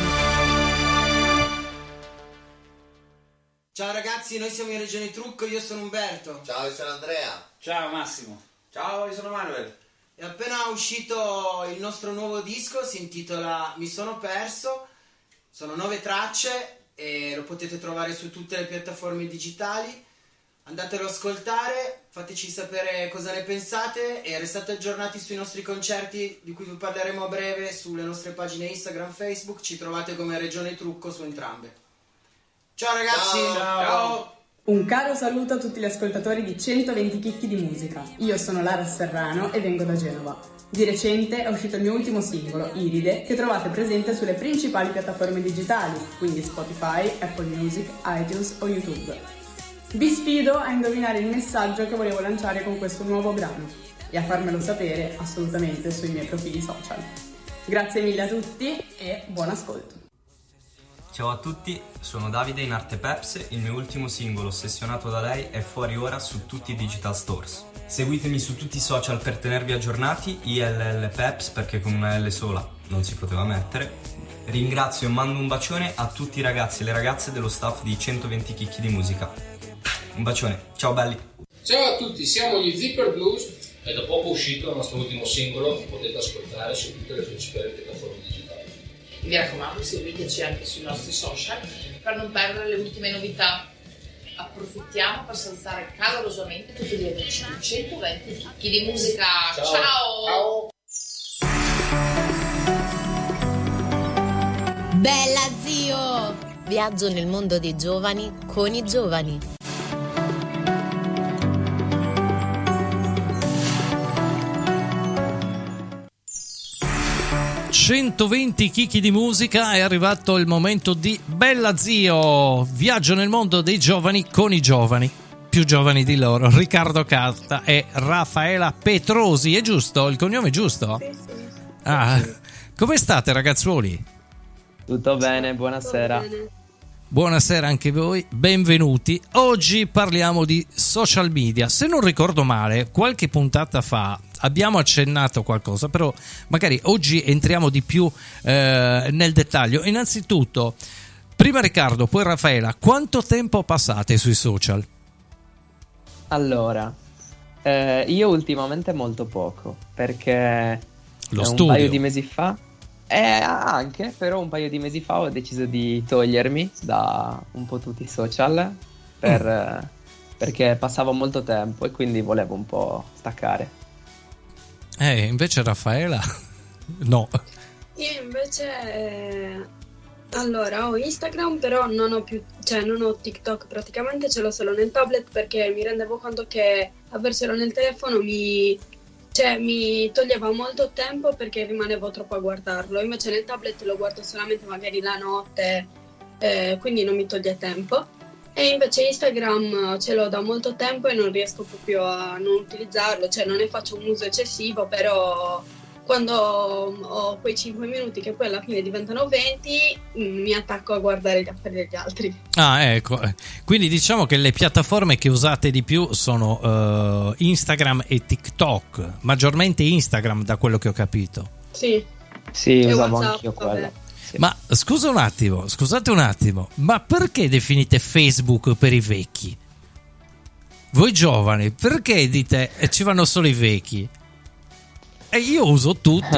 [SPEAKER 7] Ciao ragazzi, noi siamo in Regione Trucco, io sono Umberto.
[SPEAKER 10] Ciao, io sono Andrea.
[SPEAKER 17] Ciao Massimo. Ciao, io sono Manuel.
[SPEAKER 7] È appena uscito il nostro nuovo disco, si intitola Mi sono perso. Sono nove tracce e lo potete trovare su tutte le piattaforme digitali. Andatelo ad ascoltare, fateci sapere cosa ne pensate e restate aggiornati sui nostri concerti di cui vi parleremo a breve sulle nostre pagine Instagram, Facebook. Ci trovate come Regione Trucco su entrambe. Ciao ragazzi!
[SPEAKER 17] Ciao! Ciao.
[SPEAKER 18] Un caro saluto a tutti gli ascoltatori di centoventi chicchi di musica. Io sono Lara Serrano e vengo da Genova. Di recente è uscito il mio ultimo singolo, Iride, che trovate presente sulle principali piattaforme digitali, quindi Spotify, Apple Music, iTunes o YouTube. Vi sfido a indovinare il messaggio che volevo lanciare con questo nuovo brano e a farmelo sapere assolutamente sui miei profili social. Grazie mille a tutti e buon ascolto.
[SPEAKER 9] Ciao a tutti, sono Davide in Arte Peps, il mio ultimo singolo Ossessionato da lei è fuori ora su tutti i digital stores. Seguitemi su tutti i social per tenervi aggiornati, I L L Peps perché con una L sola non si poteva mettere. Ringrazio e mando un bacione a tutti i ragazzi e le ragazze dello staff di centoventi chicchi di musica. Un bacione, ciao belli!
[SPEAKER 19] Ciao a tutti, siamo gli Zipper Blues e da poco uscito il nostro ultimo singolo che potete ascoltare su tutte le principali piattaforme digitali.
[SPEAKER 20] Mi raccomando, seguiteci anche sui nostri social per non perdere le ultime novità. Approfittiamo per salutare calorosamente tutti gli amici di centoventi chicchi di musica. Ciao! Ciao.
[SPEAKER 2] Ciao! Bella zio! Viaggio nel mondo dei giovani con i giovani.
[SPEAKER 3] centoventi chicchi di musica, è arrivato il momento di Bella Zio, viaggio nel mondo dei giovani con i giovani, più giovani di loro, Riccardo Carta e Raffaela Petrosi, è giusto? Il cognome è giusto?
[SPEAKER 21] Sì, sì.
[SPEAKER 3] Ah, come state ragazzuoli?
[SPEAKER 21] Tutto bene, buonasera. Tutto bene.
[SPEAKER 3] Buonasera anche voi, benvenuti. Oggi parliamo di social media. Se non ricordo male, qualche puntata fa abbiamo accennato qualcosa, però magari oggi entriamo di più eh, nel dettaglio. Innanzitutto, prima Riccardo, poi Raffaela, quanto tempo passate sui social?
[SPEAKER 21] Allora, eh, io ultimamente molto poco, perché
[SPEAKER 3] Lo
[SPEAKER 21] un
[SPEAKER 3] studio.
[SPEAKER 21] paio di mesi fa, eh, anche, però un paio di mesi fa ho deciso di togliermi da un po' tutti i social per, mm. eh, perché passavo molto tempo e quindi volevo un po' staccare.
[SPEAKER 3] Eh, invece Raffaela no.
[SPEAKER 21] Io invece eh, allora ho Instagram, però non ho più, cioè non ho TikTok, praticamente ce l'ho solo nel tablet perché mi rendevo conto che avercelo nel telefono mi, cioè, mi toglieva molto tempo perché rimanevo troppo a guardarlo. Invece nel tablet lo guardo solamente magari la notte, eh, quindi non mi toglie tempo. E invece Instagram ce l'ho da molto tempo e non riesco proprio a non utilizzarlo, cioè non ne faccio un uso eccessivo, però quando ho quei cinque minuti che poi alla fine diventano venti mi attacco a guardare gli affari degli altri.
[SPEAKER 3] Ah, ecco, quindi diciamo che le piattaforme che usate di più sono uh, Instagram e TikTok, maggiormente Instagram da quello che ho capito.
[SPEAKER 21] Sì, sì, e usavo WhatsApp, anch'io vabbè. quello.
[SPEAKER 3] Ma scusa un attimo, scusate un attimo, ma perché definite Facebook per i vecchi? Voi giovani, perché dite eh, ci vanno solo i vecchi? E io uso tutti.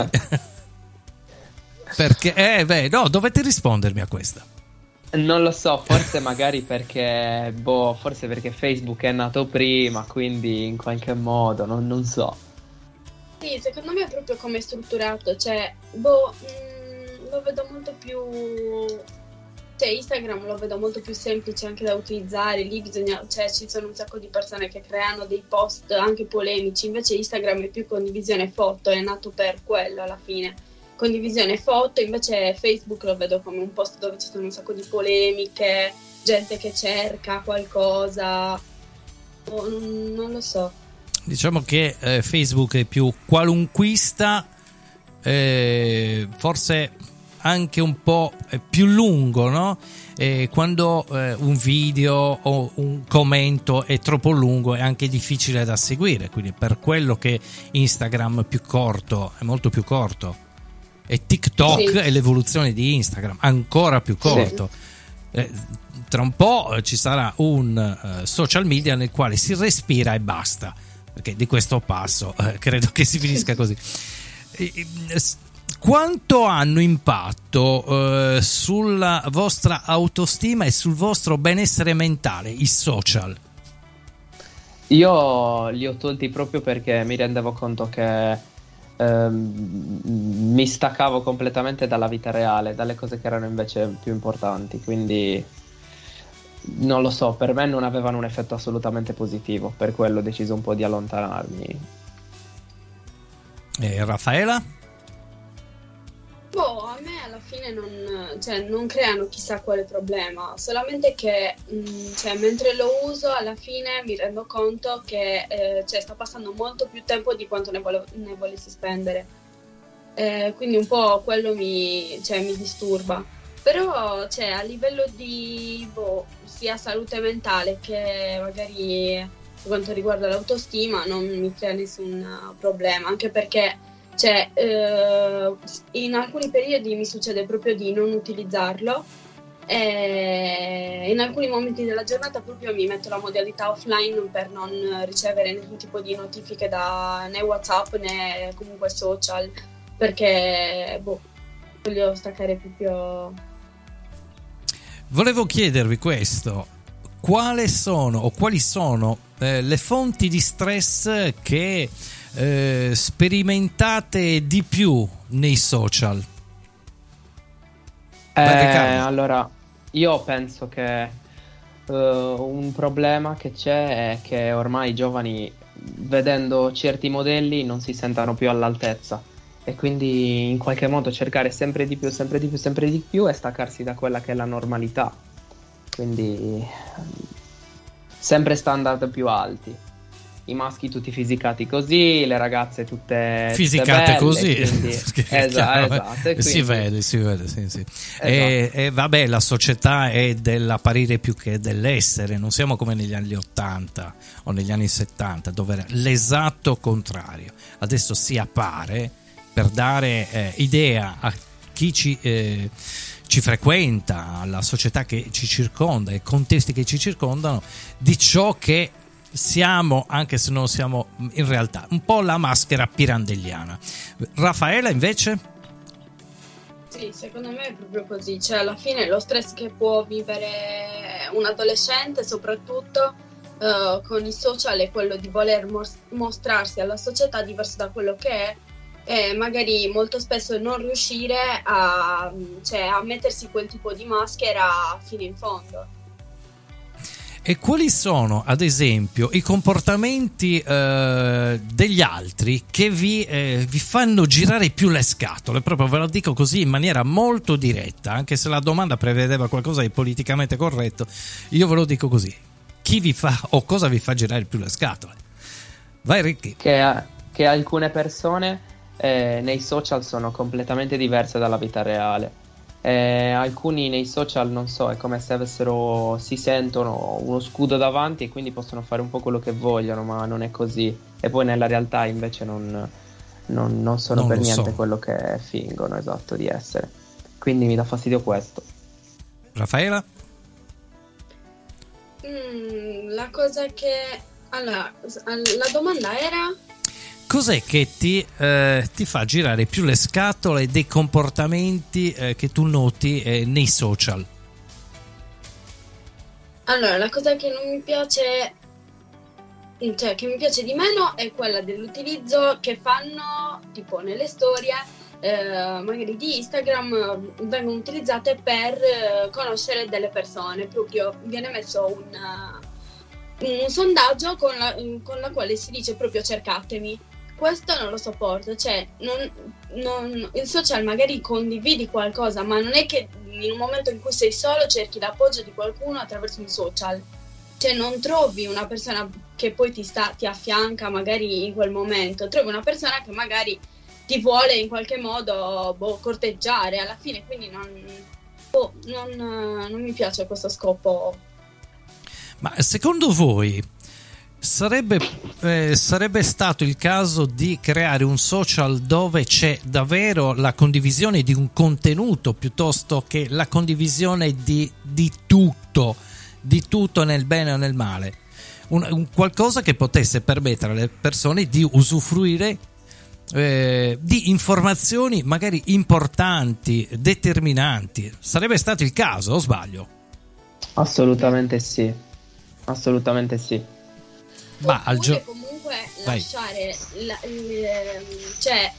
[SPEAKER 3] Perché, eh beh, no, dovete rispondermi a questa.
[SPEAKER 21] Non lo so, forse magari perché, boh, forse perché Facebook è nato prima, quindi in qualche modo, non, non so. Sì, secondo me è proprio come è strutturato, cioè, boh... Mh... lo vedo molto più, cioè Instagram lo vedo molto più semplice anche da utilizzare, lì bisogna, cioè ci sono un sacco di persone che creano dei post anche polemici, invece Instagram è più condivisione foto, è nato per quello alla fine, condivisione foto, invece Facebook lo vedo come un posto dove ci sono un sacco di polemiche, gente che cerca qualcosa, o non, non lo so.
[SPEAKER 3] Diciamo che eh, Facebook è più qualunquista, eh, forse anche un po' più lungo, no? E quando eh, un video o un commento è troppo lungo è anche difficile da seguire, quindi per quello che Instagram è più corto, è molto più corto, e TikTok sì. è l'evoluzione di Instagram, ancora più corto. Sì. Eh, tra un po' ci sarà un uh, social media nel quale si respira e basta, perché di questo passo eh, credo che si finisca così. E, e, quanto hanno impatto eh, sulla vostra autostima e sul vostro benessere mentale i social?
[SPEAKER 4] Io li ho tolti proprio perché mi rendevo conto che ehm, mi staccavo completamente dalla vita reale, dalle cose che erano invece più importanti, quindi non lo so, per me non avevano un effetto assolutamente positivo, per quello ho deciso un po' di allontanarmi.
[SPEAKER 3] E Raffaela?
[SPEAKER 21] Boh, a me alla fine non, cioè, non creano chissà quale problema, solamente che mh, cioè, mentre lo uso alla fine mi rendo conto che eh, cioè, sta passando molto più tempo di quanto ne, volevo, ne volessi spendere, eh, quindi un po' quello mi, cioè, mi disturba, però cioè, a livello di boh, sia salute mentale che magari per quanto riguarda l'autostima non mi crea nessun problema, anche perché cioè, eh, in alcuni periodi mi succede proprio di non utilizzarlo e in alcuni momenti della giornata proprio mi metto la modalità offline per non ricevere nessun tipo di notifiche da né WhatsApp né comunque social, perché boh, voglio staccare proprio.
[SPEAKER 3] Volevo chiedervi questo: quali sono o quali sono eh, le fonti di stress che Eh, sperimentate di più nei social?
[SPEAKER 4] Eh, allora, io penso che uh, un problema che c'è è che ormai i giovani, vedendo certi modelli, non si sentano più all'altezza, e quindi in qualche modo cercare sempre di più, sempre di più, sempre di più e staccarsi da quella che è la normalità, quindi sempre standard più alti. I maschi tutti fisicati così, le ragazze tutte
[SPEAKER 3] fisicate
[SPEAKER 4] tutte belle,
[SPEAKER 3] così,
[SPEAKER 4] quindi, esatto, esatto, quindi,
[SPEAKER 3] si vede, si vede, sì, sì.
[SPEAKER 4] Esatto.
[SPEAKER 3] E, e vabbè, la società è dell'apparire più che dell'essere, non siamo come negli anni ottanta o negli anni settanta, dove era l'esatto contrario. Adesso si appare per dare eh, idea a chi ci eh, ci frequenta, alla società che ci circonda, ai contesti che ci circondano, di ciò che siamo, anche se non siamo in realtà, un po' la maschera pirandelliana. Raffaela invece?
[SPEAKER 21] Sì, secondo me è proprio così, cioè alla fine lo stress che può vivere un adolescente soprattutto uh, con i social è quello di voler mos- mostrarsi alla società diverso da quello che è, e magari molto spesso non riuscire a, cioè, a mettersi quel tipo di maschera fino in fondo.
[SPEAKER 3] E quali sono, ad esempio, i comportamenti eh, degli altri che vi, eh, vi fanno girare più le scatole? Proprio ve lo dico così in maniera molto diretta, anche se la domanda prevedeva qualcosa di politicamente corretto, io ve lo dico così. Chi vi fa o cosa vi fa girare più le scatole? Vai Ricky.
[SPEAKER 4] Che, che alcune persone eh, nei social sono completamente diverse dalla vita reale. Eh, alcuni nei social, non so, è come se avessero, si sentono uno scudo davanti e quindi possono fare un po' quello che vogliono, ma non è così, e poi nella realtà invece non, non, non sono
[SPEAKER 3] non
[SPEAKER 4] per
[SPEAKER 3] lo
[SPEAKER 4] niente
[SPEAKER 3] so.
[SPEAKER 4] quello che fingono, esatto, di essere, quindi mi dà fastidio questo.
[SPEAKER 3] Raffaela?
[SPEAKER 21] Mm, la cosa che allora, la domanda era:
[SPEAKER 3] cos'è che ti, eh, ti fa girare più le scatole dei comportamenti eh, che tu noti eh, nei social?
[SPEAKER 21] Allora, la cosa che non mi piace, cioè che mi piace di meno, è quella dell'utilizzo che fanno tipo nelle storie eh, magari di Instagram, vengono utilizzate per eh, conoscere delle persone. Proprio viene messo un, un sondaggio con la, con la quale si dice proprio cercatemi. questo non lo sopporto, cioè non, non, in social magari condividi qualcosa, ma non è che in un momento in cui sei solo cerchi l'appoggio di qualcuno attraverso un social, cioè non trovi una persona che poi ti, sta, ti affianca magari in quel momento, trovi una persona che magari ti vuole in qualche modo boh, corteggiare alla fine, quindi non, boh, non, non mi piace questo scopo.
[SPEAKER 3] Ma secondo voi sarebbe, eh, sarebbe stato il caso di creare un social dove c'è davvero la condivisione di un contenuto piuttosto che la condivisione di, di tutto, di tutto nel bene o nel male? Un, un qualcosa che potesse permettere alle persone di usufruire Eh, di informazioni magari importanti, determinanti. Sarebbe stato il caso, o sbaglio?
[SPEAKER 4] Assolutamente sì, assolutamente sì.
[SPEAKER 3] Ma al gio-
[SPEAKER 21] comunque
[SPEAKER 3] Vai.
[SPEAKER 21] lasciare la, il, cioè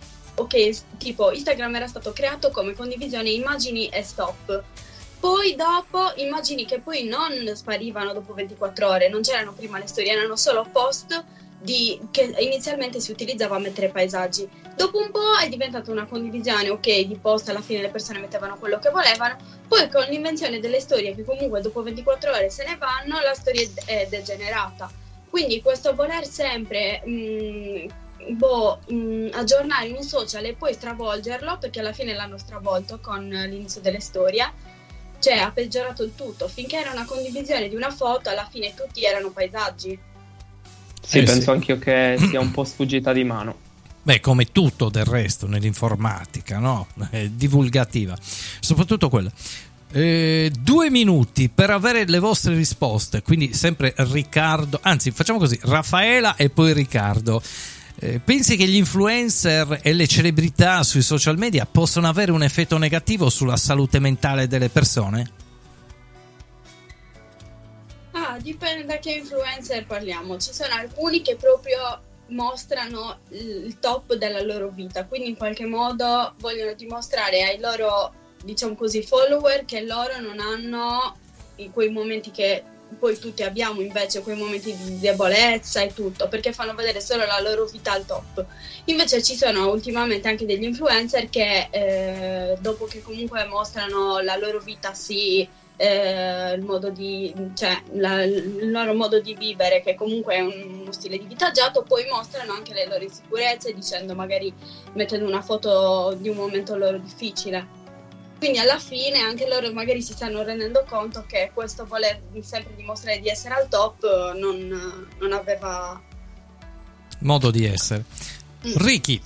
[SPEAKER 21] ok, tipo Instagram era stato creato come condivisione immagini e stop, poi dopo immagini che poi non sparivano dopo ventiquattro ore, non c'erano prima le storie, erano solo post di, che inizialmente si utilizzava a mettere paesaggi. Dopo un po' è diventata una condivisione, ok, di post, alla fine le persone mettevano quello che volevano, poi con l'invenzione delle storie che comunque dopo ventiquattro ore se ne vanno, la storia è degenerata. Quindi questo voler sempre mh, boh, mh, aggiornare un social e poi stravolgerlo, perché alla fine l'hanno stravolto con l'inizio delle storie, cioè ha peggiorato il tutto. Finché era una condivisione di una foto, alla fine tutti erano paesaggi.
[SPEAKER 4] Sì,
[SPEAKER 3] Eh,
[SPEAKER 4] penso
[SPEAKER 3] sì.
[SPEAKER 4] anch'io che sia un po' sfuggita di mano.
[SPEAKER 3] Beh, come tutto del resto nell'informatica, no? È divulgativa, soprattutto quella. Eh, due minuti per avere le vostre risposte, quindi sempre Riccardo, anzi facciamo così, Raffaela e poi Riccardo. Eh, pensi che gli influencer e le celebrità sui social media possono avere un effetto negativo sulla salute mentale delle persone?
[SPEAKER 21] Ah, dipende da che influencer parliamo. Ci sono alcuni che proprio mostrano il top della loro vita, quindi in qualche modo vogliono dimostrare ai loro, diciamo così, follower che loro non hanno in quei momenti che poi tutti abbiamo, invece quei momenti di debolezza e tutto, perché fanno vedere solo la loro vita al top. Invece ci sono ultimamente anche degli influencer che eh, dopo che comunque mostrano la loro vita, sì, eh, il modo di, cioè la, il loro modo di vivere, che comunque è un, uno stile di vita agiato, poi mostrano anche le loro insicurezze, dicendo, magari mettendo una foto di un momento loro difficile. Quindi alla fine anche loro magari si stanno rendendo conto che questo voler sempre dimostrare di essere al top non, non aveva
[SPEAKER 3] Modo di essere. Ricky.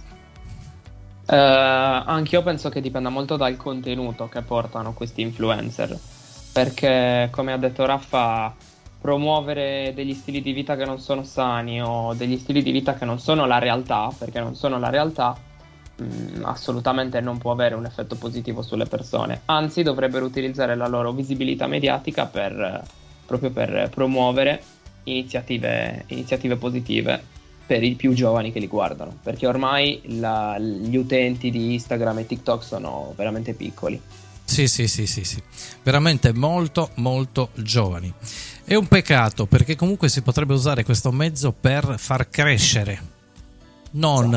[SPEAKER 4] Uh, anch'io penso che dipenda molto dal contenuto che portano questi influencer, perché come ha detto Raffa, promuovere degli stili di vita che non sono sani o degli stili di vita che non sono la realtà, perché non sono la realtà, mh, assolutamente non può avere un effetto positivo sulle persone, anzi dovrebbero utilizzare la loro visibilità mediatica per, proprio per promuovere iniziative, iniziative positive per i più giovani che li guardano, perché ormai la, gli utenti di Instagram e TikTok sono veramente piccoli.
[SPEAKER 3] Sì, sì, sì, sì, sì, veramente molto, molto giovani. È un peccato, perché comunque si potrebbe usare questo mezzo per far crescere, non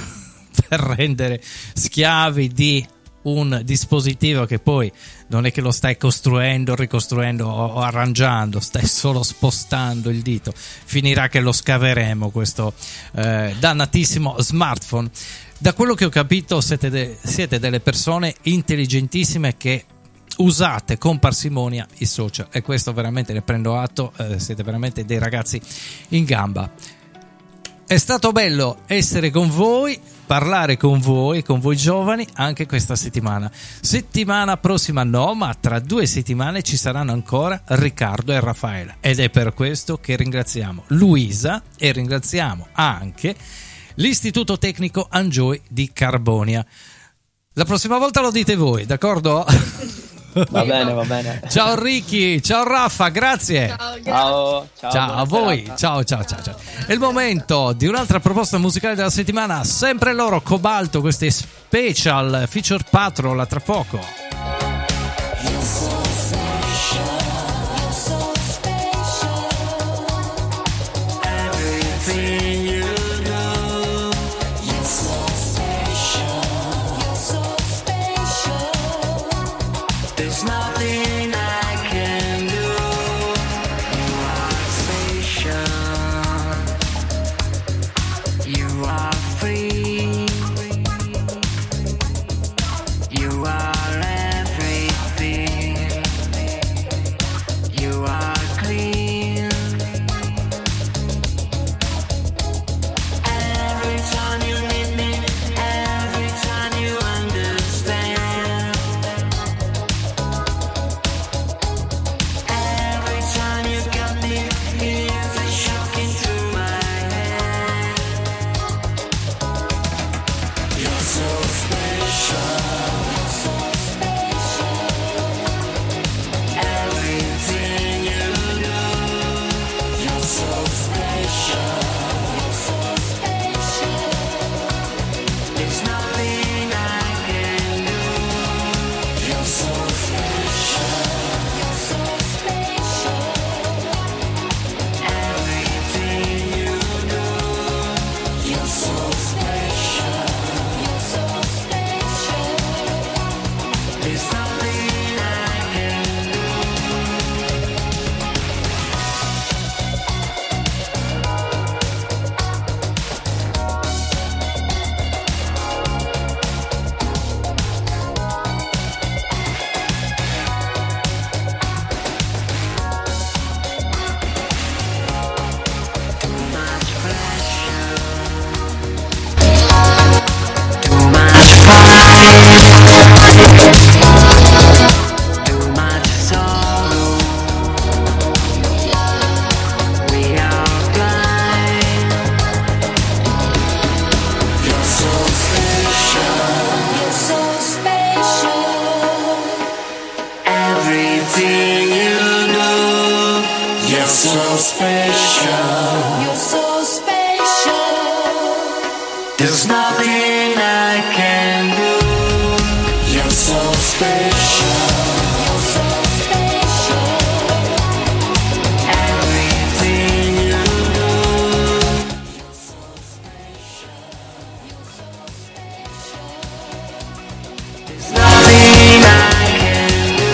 [SPEAKER 3] per rendere schiavi di un dispositivo che poi non è che lo stai costruendo, ricostruendo o arrangiando, stai solo spostando il dito. Finirà che lo scaveremo questo eh, dannatissimo smartphone. Da quello che ho capito siete, de- siete delle persone intelligentissime che usate con parsimonia i social, e questo veramente ne prendo atto, eh, siete veramente dei ragazzi in gamba. È stato bello essere con voi, parlare con voi, con voi giovani, anche questa settimana. Settimana prossima no, ma tra due settimane ci saranno ancora Riccardo e Raffaella, ed è per questo che ringraziamo Luisa e ringraziamo anche l'Istituto Tecnico Angioi di Carbonia. La prossima volta lo dite voi, d'accordo?
[SPEAKER 4] Va bene, va bene.
[SPEAKER 3] Ciao Ricky, ciao Raffa, grazie.
[SPEAKER 21] Ciao,
[SPEAKER 4] Ciao, ciao,
[SPEAKER 3] Ciao a voi,
[SPEAKER 4] serata.
[SPEAKER 3] ciao, ciao, ciao, ciao. È il momento di un'altra proposta musicale della settimana, sempre loro, Cobalto, queste special feature Patrol, tra poco.
[SPEAKER 8] Everything you do You're so special. You're so special. There's nothing I can do. You're so special. You're so special. Everything you do. You're so special. You're so special. There's nothing I can do.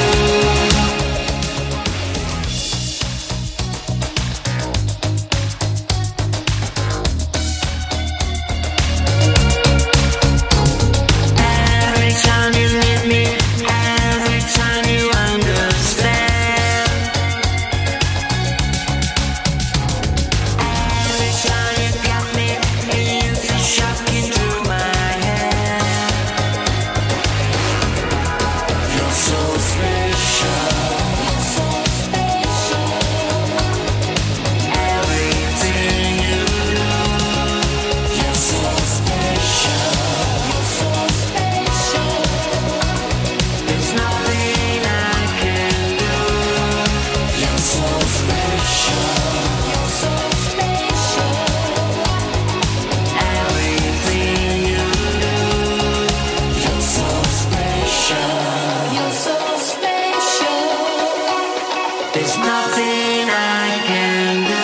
[SPEAKER 8] Every time you need me, every time you understand, every time you got me, it feels shocking to my head. You're so special. You're so special. Everything you do. You're so special. You're so special. There's nothing I can do. You're so special. You're so special. Everything you do. You're so special. You're so special. There's nothing I can do.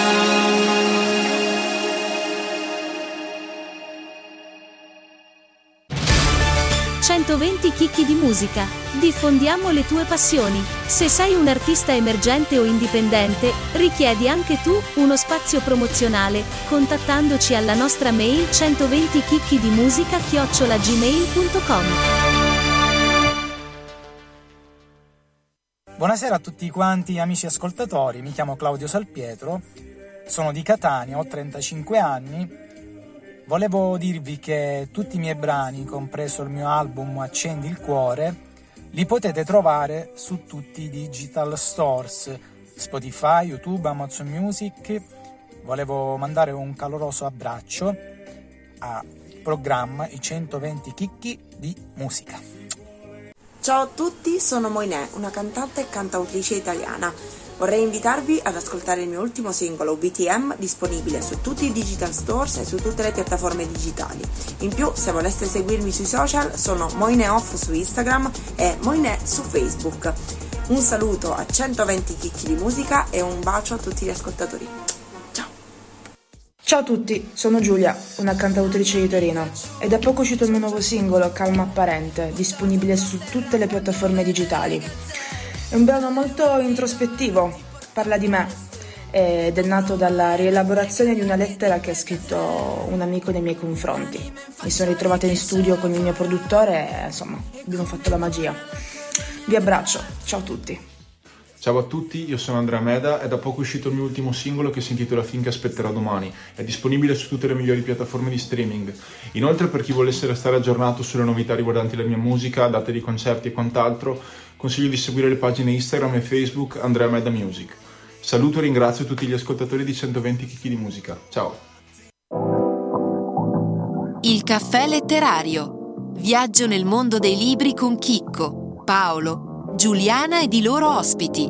[SPEAKER 1] centoventi chicchi di musica. Diffondiamo le tue passioni. Se sei un artista emergente o indipendente, richiedi anche tu uno spazio promozionale, contattandoci alla nostra mail centoventi chicchi di musica chiocciola gmail punto com.
[SPEAKER 11] Buonasera a tutti quanti amici ascoltatori, mi chiamo Claudio Salpietro, sono di Catania, ho trentacinque anni. Volevo dirvi che tutti i miei brani, compreso il mio album Accendi il cuore, li potete trovare su tutti i digital stores, Spotify, YouTube, Amazon Music. Volevo mandare un caloroso abbraccio al programma I centoventi chicchi di musica.
[SPEAKER 13] Ciao a tutti, sono Moinè, una cantante e cantautrice italiana. Vorrei invitarvi ad ascoltare il mio ultimo singolo B T M, disponibile su tutti i digital stores e su tutte le piattaforme digitali. In più, se voleste seguirmi sui social, sono Moinè Off su Instagram e Moinè su Facebook. Un saluto a centoventi chicchi di musica e un bacio a tutti gli ascoltatori.
[SPEAKER 6] Ciao a tutti, sono Giulia, una cantautrice di Torino, ed è da poco uscito il mio nuovo singolo Calma Apparente, disponibile su tutte le piattaforme digitali. È un brano molto introspettivo, parla di me ed è nato dalla rielaborazione di una lettera che ha scritto un amico nei miei confronti. Mi sono ritrovata in studio con il mio produttore e insomma abbiamo fatto la magia. Vi abbraccio, ciao a tutti.
[SPEAKER 5] Ciao a tutti, io sono Andrea Meda, è da poco uscito il mio ultimo singolo che si intitola Finché aspetterò domani, è disponibile su tutte le migliori piattaforme di streaming. Inoltre, per chi volesse restare aggiornato sulle novità riguardanti la mia musica, date di concerti e quant'altro, consiglio di seguire le pagine Instagram e Facebook Andrea Meda Music. Saluto e ringrazio tutti gli ascoltatori di centoventi chicchi di musica. Ciao!
[SPEAKER 22] Il caffè letterario. Viaggio nel mondo dei libri con Chicco, Paolo, Giuliana ed i loro ospiti.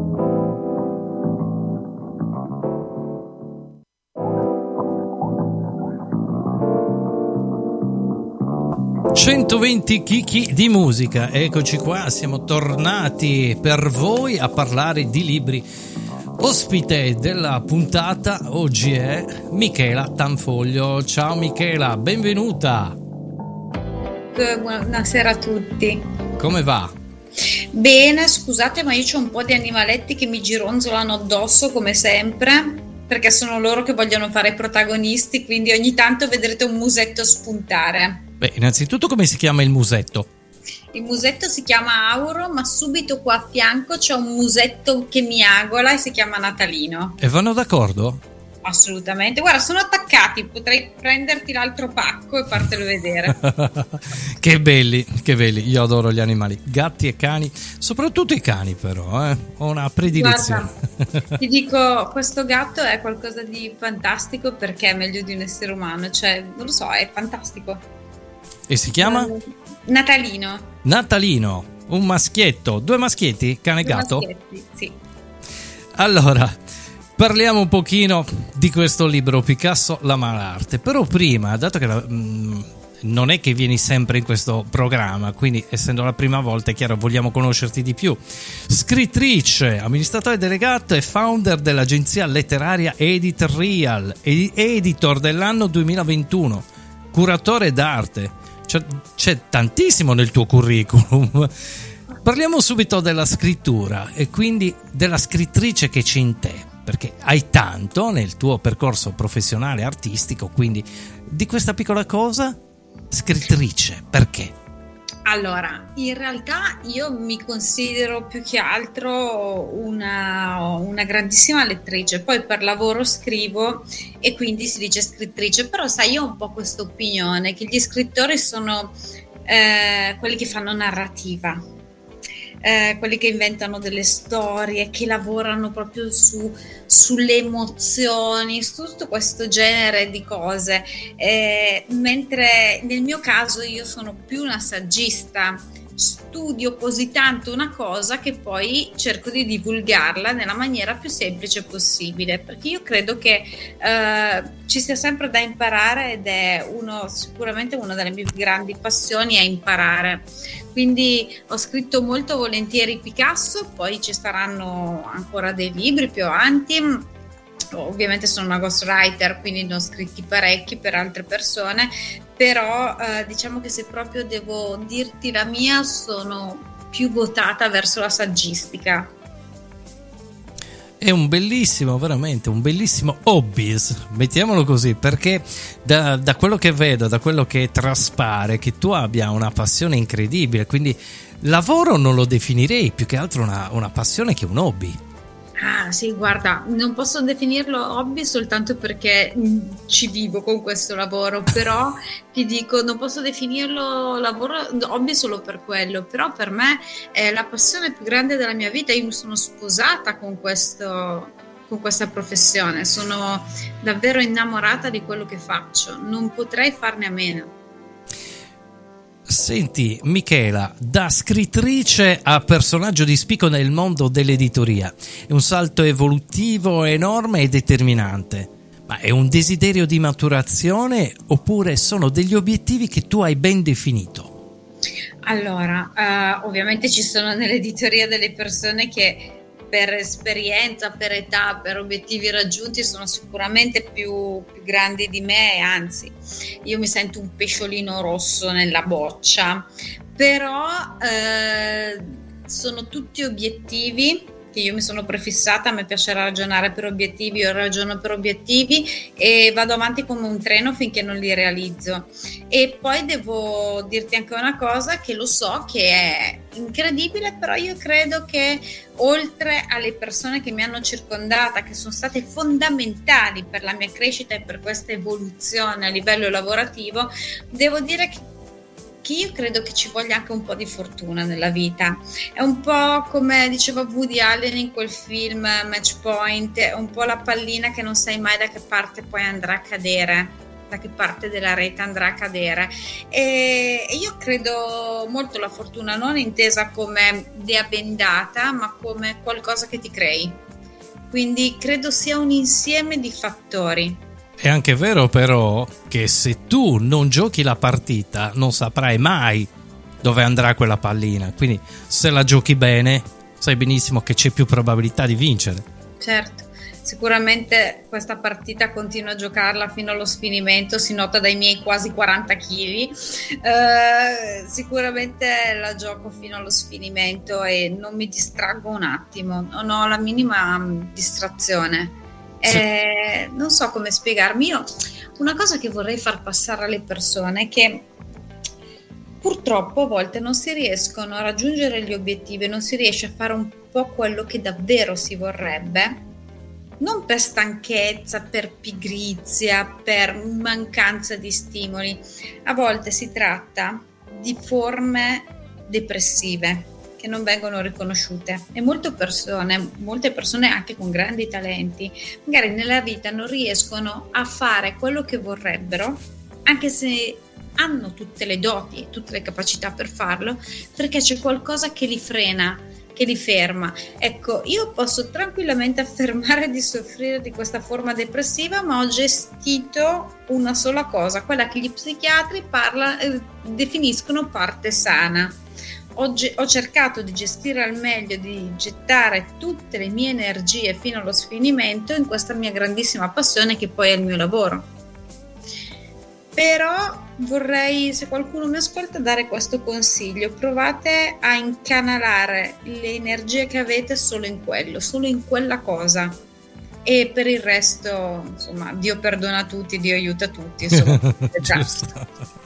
[SPEAKER 3] centoventi chicchi di musica, eccoci qua, siamo tornati per voi a parlare di libri. Ospite della puntata oggi è Michela Tanfoglio. Ciao Michela, benvenuta.
[SPEAKER 23] Buonasera a tutti.
[SPEAKER 3] Come va?
[SPEAKER 23] Bene, scusate, ma io c'ho un po' di animaletti che mi gironzolano addosso come sempre, perché sono loro che vogliono fare i protagonisti, quindi ogni tanto vedrete un musetto spuntare.
[SPEAKER 3] Beh, innanzitutto come si chiama il musetto?
[SPEAKER 23] Il musetto si chiama Auro, ma subito qua a fianco c'è un musetto che miagola e si chiama Natalino.
[SPEAKER 3] E vanno d'accordo?
[SPEAKER 23] Assolutamente, guarda, sono attaccati, potrei prenderti l'altro pacco e fartelo vedere.
[SPEAKER 3] Che belli, che belli, io adoro gli animali, gatti e cani, soprattutto i cani però, eh? Ho una predilezione.
[SPEAKER 23] Guarda, ti dico, questo gatto è qualcosa di fantastico perché è meglio di un essere umano, cioè, non lo so, è fantastico.
[SPEAKER 3] E si chiama?
[SPEAKER 23] Natalino.
[SPEAKER 3] Natalino, un maschietto, due maschietti, cane e
[SPEAKER 23] Due
[SPEAKER 3] gatto?
[SPEAKER 23] maschietti, sì.
[SPEAKER 3] Allora, parliamo un pochino di questo libro, Picasso, la malarte. Però prima, dato che la, mh, non è che vieni sempre in questo programma, quindi essendo la prima volta è chiaro, vogliamo conoscerti di più. Scrittrice, amministratore delegato e founder dell'agenzia letteraria Edit Real, ed- editor dell'anno duemilaventuno, curatore d'arte. C'è, c'è tantissimo nel tuo curriculum. Parliamo subito della scrittura e quindi della scrittrice che c'è in te, perché hai tanto nel tuo percorso professionale artistico, quindi di questa piccola cosa, scrittrice, perché?
[SPEAKER 23] Allora, in realtà io mi considero più che altro una, una grandissima lettrice, poi per lavoro scrivo e quindi si dice scrittrice, però sai, io ho un po' questa opinione che gli scrittori sono eh, quelli che fanno narrativa, eh, quelli che inventano delle storie, che lavorano proprio su, sulle emozioni, su tutto questo genere di cose, eh, mentre nel mio caso io sono più una saggista, studio così tanto una cosa che poi cerco di divulgarla nella maniera più semplice possibile, perché io credo che eh, ci sia sempre da imparare ed è uno, sicuramente una delle mie grandi passioni è imparare. Quindi ho scritto molto volentieri Picasso, poi ci saranno ancora dei libri più avanti. Ovviamente sono una ghostwriter, quindi ne ho scritti parecchi per altre persone, però eh, diciamo che se proprio devo dirti la mia, sono più votata verso la saggistica.
[SPEAKER 3] È un bellissimo, veramente un bellissimo hobbies, mettiamolo così, perché da, da quello che vedo, da quello che traspare, che tu abbia una passione incredibile, quindi lavoro non lo definirei, più che altro una, una passione che un hobby.
[SPEAKER 23] Ah sì, guarda, non posso definirlo hobby soltanto perché mh, ci vivo con questo lavoro, però ti dico, non posso definirlo lavoro hobby solo per quello, però per me è la passione più grande della mia vita. Io mi sono sposata con questo, con questa professione, sono davvero innamorata di quello che faccio, non potrei farne a meno.
[SPEAKER 3] Senti Michela, da scrittrice a personaggio di spicco nel mondo dell'editoria, è un salto evolutivo enorme e determinante, ma è un desiderio di maturazione oppure sono degli obiettivi che tu hai ben definito?
[SPEAKER 23] Allora, uh, ovviamente ci sono nell'editoria delle persone che per esperienza, per età, per obiettivi raggiunti sono sicuramente più, più grandi di me, e anzi io mi sento un pesciolino rosso nella boccia, però eh, sono tutti obiettivi che io mi sono prefissata. A me piace ragionare per obiettivi, io ragiono per obiettivi e vado avanti come un treno finché non li realizzo. E poi devo dirti anche una cosa, che lo so che è incredibile, però io credo che oltre alle persone che mi hanno circondata, che sono state fondamentali per la mia crescita e per questa evoluzione a livello lavorativo, devo dire che che io credo che ci voglia anche un po' di fortuna nella vita. È un po' come diceva Woody Allen in quel film Match Point, è un po' la pallina che non sai mai da che parte poi andrà a cadere, da che parte della rete andrà a cadere, e io credo molto alla fortuna, non intesa come dea bendata, ma come qualcosa che ti crei, quindi credo sia un insieme di fattori.
[SPEAKER 3] È anche vero però che se tu non giochi la partita non saprai mai dove andrà quella pallina, quindi se la giochi bene sai benissimo che c'è più probabilità di vincere.
[SPEAKER 23] Certo, sicuramente questa partita continuo a giocarla fino allo sfinimento, si nota dai miei quasi quaranta chili, eh, sicuramente la gioco fino allo sfinimento e non mi distraggo un attimo, non ho la minima distrazione. Eh, non so come spiegarmi. Io una cosa che vorrei far passare alle persone è che purtroppo a volte non si riescono a raggiungere gli obiettivi, non si riesce a fare un po' quello che davvero si vorrebbe, non per stanchezza, per pigrizia, per mancanza di stimoli. A volte si tratta di forme depressive che non vengono riconosciute, e molte persone, molte persone anche con grandi talenti, magari nella vita non riescono a fare quello che vorrebbero, anche se hanno tutte le doti, tutte le capacità per farlo, perché c'è qualcosa che li frena, che li ferma. Ecco, io posso tranquillamente affermare di soffrire di questa forma depressiva, ma ho gestito una sola cosa, quella che gli psichiatri parla, eh, definiscono parte sana. Ho, ge- ho cercato di gestire al meglio, di gettare tutte le mie energie fino allo sfinimento in questa mia grandissima passione che poi è il mio lavoro. Però vorrei, se qualcuno mi ascolta, dare questo consiglio: provate a incanalare le energie che avete solo in quello, solo in quella cosa, e per il resto, insomma, Dio perdona tutti, Dio aiuta tutti, insomma. Esatto.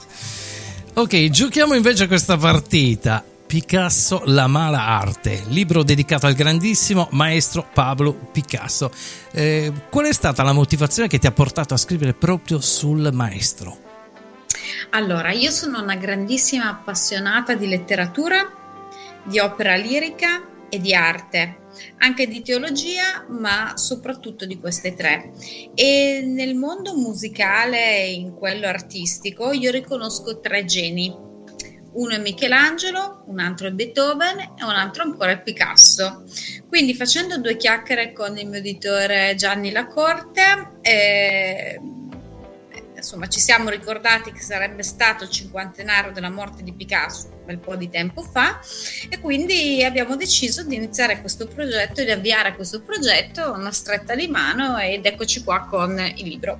[SPEAKER 3] Ok, giochiamo invece questa partita. Picasso, la mala arte, libro dedicato al grandissimo maestro Pablo Picasso. Eh, qual è stata la motivazione che ti ha portato a scrivere proprio sul maestro?
[SPEAKER 23] Allora, io sono una grandissima appassionata di letteratura, di opera lirica e di arte, anche di teologia, ma soprattutto di queste tre. E nel mondo musicale e in quello artistico io riconosco tre geni. Uno è Michelangelo, un altro è Beethoven e un altro ancora è Picasso. Quindi, facendo due chiacchiere con il mio editore Gianni Lacorte, eh, insomma, ci siamo ricordati che sarebbe stato il cinquantenario della morte di Picasso un bel po' di tempo fa, e quindi abbiamo deciso di iniziare questo progetto, di avviare questo progetto, una stretta di mano, ed eccoci qua con il libro.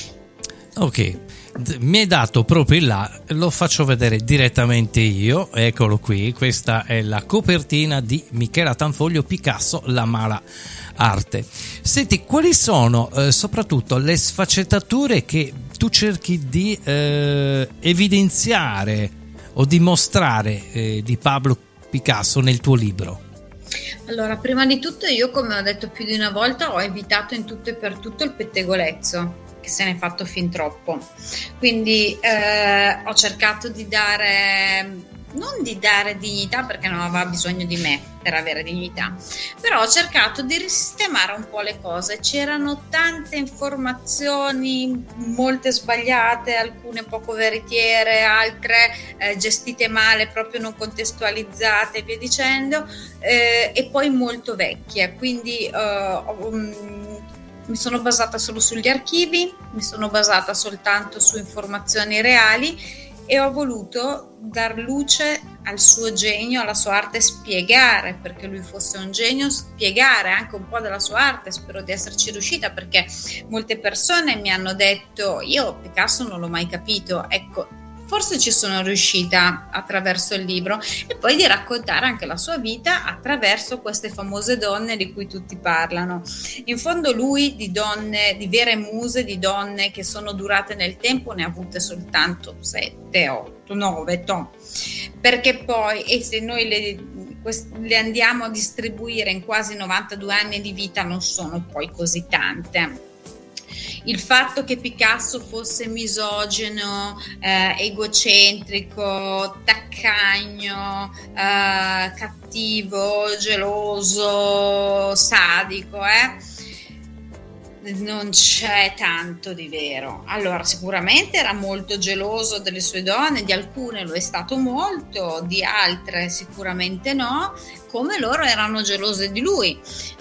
[SPEAKER 3] Ok, mi hai dato proprio il là, lo faccio vedere direttamente io, eccolo qui. Questa è la copertina di Michela Tanfoglio, Picasso, la mala arte. Senti, quali sono eh, soprattutto le sfaccettature che tu cerchi di eh, evidenziare o dimostrare eh, di Pablo Picasso nel tuo libro?
[SPEAKER 23] Allora, prima di tutto, io, come ho detto più di una volta, ho evitato in tutto e per tutto il pettegolezzo, che se ne è fatto fin troppo. Quindi eh, ho cercato di dare, non di dare dignità, perché non aveva bisogno di me per avere dignità, però ho cercato di risistemare un po' le cose. C'erano tante informazioni, molte sbagliate, alcune poco veritiere, altre eh, gestite male, proprio non contestualizzate e via dicendo, eh, e poi molto vecchie. Quindi eh, ho, um, mi sono basata solo sugli archivi, mi sono basata soltanto su informazioni reali, e ho voluto dar luce al suo genio, alla sua arte, spiegare perché lui fosse un genio, spiegare anche un po' della sua arte. Spero di esserci riuscita, perché molte persone mi hanno detto: io Picasso non l'ho mai capito. Ecco, forse ci sono riuscita attraverso il libro, e poi di raccontare anche la sua vita attraverso queste famose donne di cui tutti parlano. In fondo lui di donne, di vere muse, di donne che sono durate nel tempo, ne ha avute soltanto sette, otto, nove, to. Perché poi, e se noi le, le andiamo a distribuire in quasi novantadue anni di vita, non sono poi così tante. Il fatto che Picasso fosse misogino, eh, egocentrico, taccagno, eh, cattivo, geloso, sadico, eh, non c'è tanto di vero. Allora, sicuramente era molto geloso delle sue donne, di alcune lo è stato molto, di altre sicuramente no, come loro erano gelose di lui.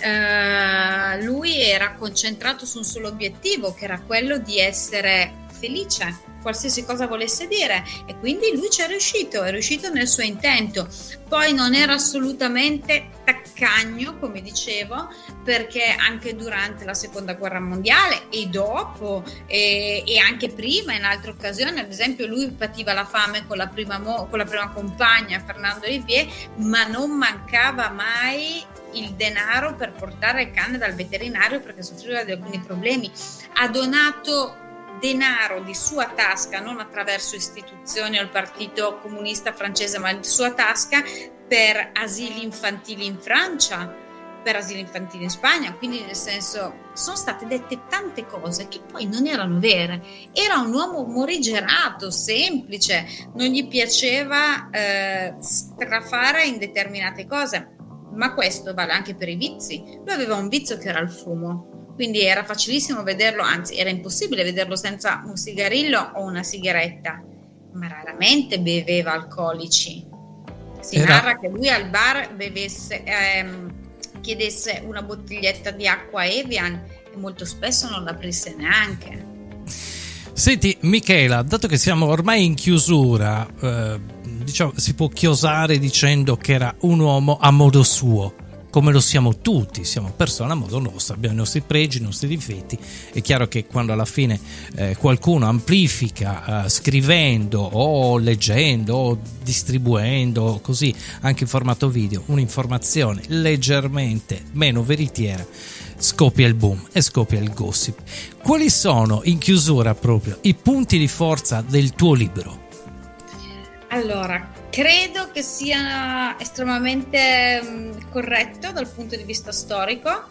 [SPEAKER 23] Eh, lui era concentrato su un solo obiettivo, che era quello di essere felice, qualsiasi cosa volesse dire, e quindi lui ci è riuscito, è riuscito nel suo intento. Poi non era assolutamente taccagno, come dicevo, perché anche durante la seconda guerra mondiale e dopo, e, e anche prima, in altre occasioni, ad esempio lui pativa la fame con la prima, mo- con la prima compagna, Fernando Olivier, ma non mancava mai il denaro per portare il cane dal veterinario perché soffriva di alcuni problemi. Ha donato denaro di sua tasca, non attraverso istituzioni o il partito comunista francese, ma di sua tasca, per asili infantili in Francia, per asili infantili in Spagna. Quindi, nel senso, sono state dette tante cose che poi non erano vere. Era un uomo morigerato, semplice, non gli piaceva eh, strafare in determinate cose, ma questo vale anche per i vizi. Lui aveva un vizio che era il fumo, quindi era facilissimo vederlo, anzi era impossibile vederlo senza un sigarillo o una sigaretta, ma raramente beveva alcolici. Si
[SPEAKER 3] Era-
[SPEAKER 23] narra che lui al bar bevesse, ehm, chiedesse una bottiglietta di acqua Evian e molto spesso non l'aprisse neanche.
[SPEAKER 3] Senti Michela, dato che siamo ormai in chiusura, eh, diciamo, si può chiosare dicendo che era un uomo a modo suo, come lo siamo tutti, siamo persone a modo nostro, abbiamo i nostri pregi, i nostri difetti. È chiaro che quando alla fine eh, qualcuno amplifica eh, scrivendo o leggendo o distribuendo così anche in formato video un'informazione leggermente meno veritiera, scoppia il boom e scoppia il gossip. Quali sono, in chiusura proprio, i punti di forza del tuo libro?
[SPEAKER 23] Allora, credo che sia estremamente mh, corretto dal punto di vista storico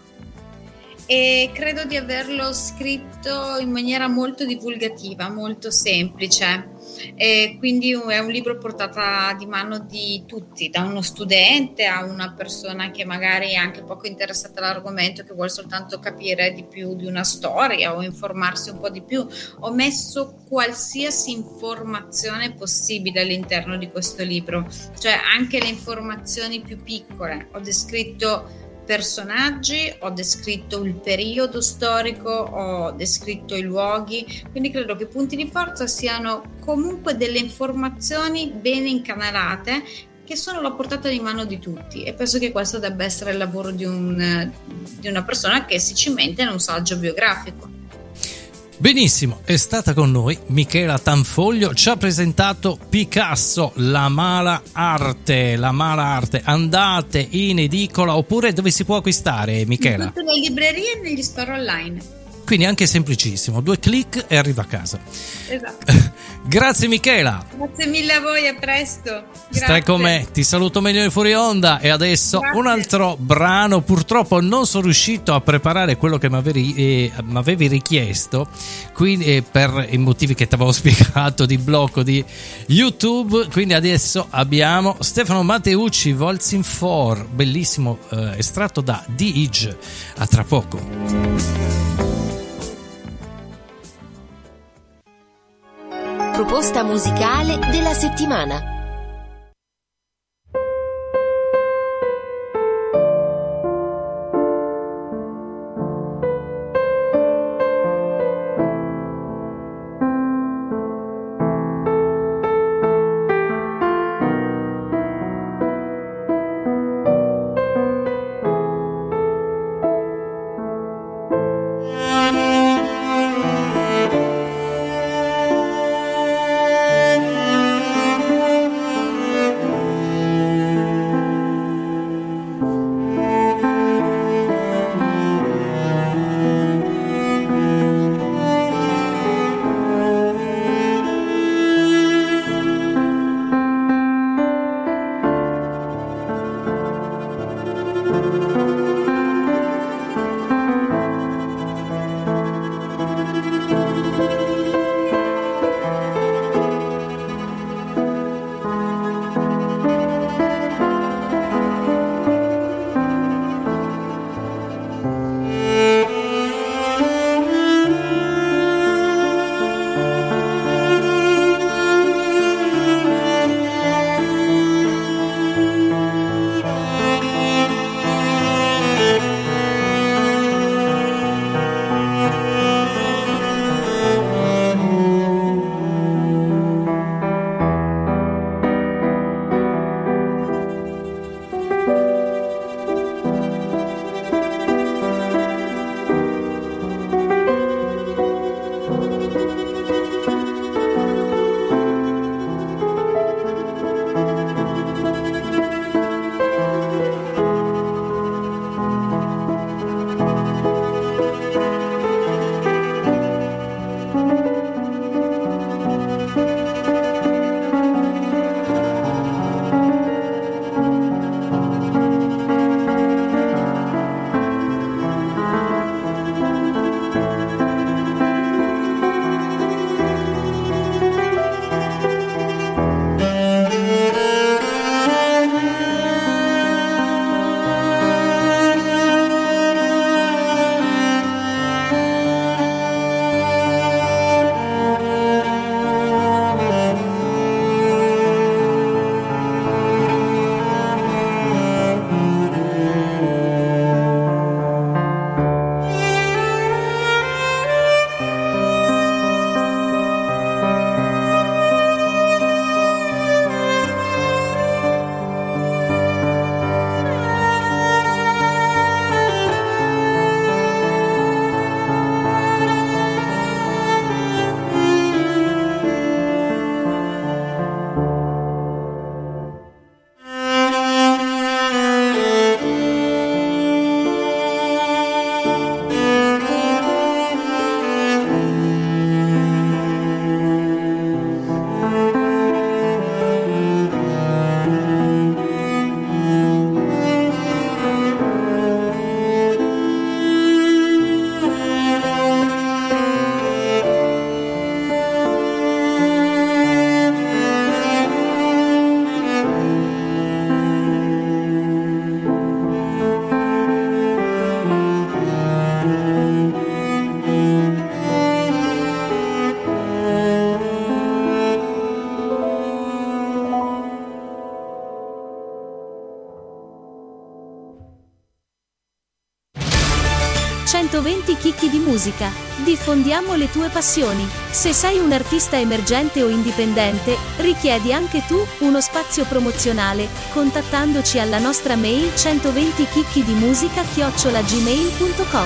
[SPEAKER 23] e credo di averlo scritto in maniera molto divulgativa, molto semplice. E quindi è un libro portata di mano di tutti, da uno studente a una persona che magari è anche poco interessata all'argomento, che vuole soltanto capire di più di una storia o informarsi un po' di più. Ho messo qualsiasi informazione possibile all'interno di questo libro, cioè anche le informazioni più piccole. Ho descritto personaggi, ho descritto il periodo storico, ho descritto i luoghi, quindi credo che i punti di forza siano comunque delle informazioni bene incanalate che sono alla portata di mano di tutti, e penso che questo debba essere il lavoro di, un, di una persona che si cimenta in un saggio biografico.
[SPEAKER 3] Benissimo, è stata con noi Michela Tanfoglio, ci ha presentato Picasso, la mala arte, la mala arte. Andate in edicola, oppure dove si può acquistare, Michela?
[SPEAKER 23] In tutte le librerie e negli store online.
[SPEAKER 3] Quindi anche semplicissimo, due clic e arriva a casa.
[SPEAKER 23] Esatto.
[SPEAKER 3] Grazie Michela.
[SPEAKER 23] Grazie mille a voi, a presto. Grazie.
[SPEAKER 3] Stai con me, ti saluto meglio di fuori onda. E adesso
[SPEAKER 23] Grazie.
[SPEAKER 3] un altro brano. Purtroppo non sono riuscito a preparare quello che mi avevi, eh, m'avevi richiesto, quindi, eh, per i motivi che ti avevo spiegato di blocco di YouTube. Quindi adesso abbiamo Stefano Matteucci, Waltzing for, bellissimo, eh, estratto da The Edge. A tra poco.
[SPEAKER 22] Proposta musicale della settimana.
[SPEAKER 8] Thank
[SPEAKER 1] musica. Diffondiamo le tue passioni. Se sei un artista emergente o indipendente, richiedi anche tu uno spazio promozionale, contattandoci alla nostra mail centoventi chicchi di musica chiocciola gmail punto com.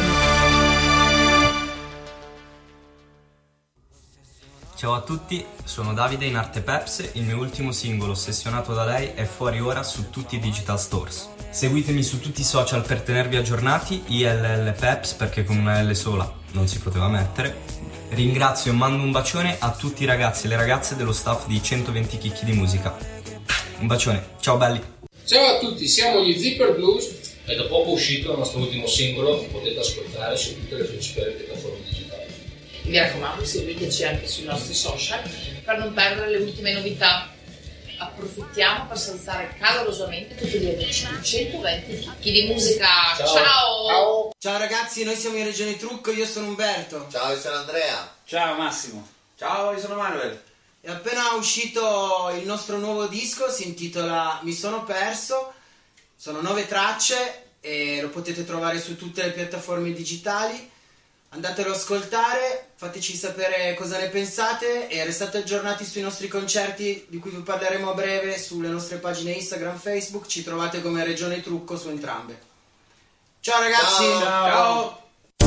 [SPEAKER 9] Ciao a tutti, sono Davide in arte Peps, il mio ultimo singolo Ossessionato da lei è fuori ora su tutti i digital stores. Seguitemi su tutti i social per tenervi aggiornati, I L L Peps perché con una L sola non si poteva mettere. Ringrazio e mando un bacione a tutti i ragazzi e le ragazze dello staff di centoventi chicchi di musica. Un bacione, ciao belli!
[SPEAKER 19] Ciao a tutti, siamo gli Zipper Blues e da poco uscito il nostro ultimo singolo che potete ascoltare su tutte le principali piattaforme digitali.
[SPEAKER 20] Mi raccomando, seguiteci anche sui nostri social per non perdere le ultime novità. Approfittiamo per salutare calorosamente tutti gli amici di centoventi chicchi di musica.
[SPEAKER 7] Ciao.
[SPEAKER 20] Ciao.
[SPEAKER 7] Ciao! Ciao ragazzi, noi siamo in Regione Trucco, io sono Umberto.
[SPEAKER 10] Ciao, io sono Andrea.
[SPEAKER 17] Ciao Massimo. Ciao, io sono Manuel.
[SPEAKER 7] È appena uscito il nostro nuovo disco, si intitola Mi sono perso. Sono nove tracce e lo potete trovare su tutte le piattaforme digitali. Andatelo ad ascoltare, fateci sapere cosa ne pensate e restate aggiornati sui nostri concerti di cui vi parleremo a breve sulle nostre pagine Instagram, Facebook. Ci trovate come Regione Trucco su entrambe. Ciao ragazzi!
[SPEAKER 17] Ciao! Ciao.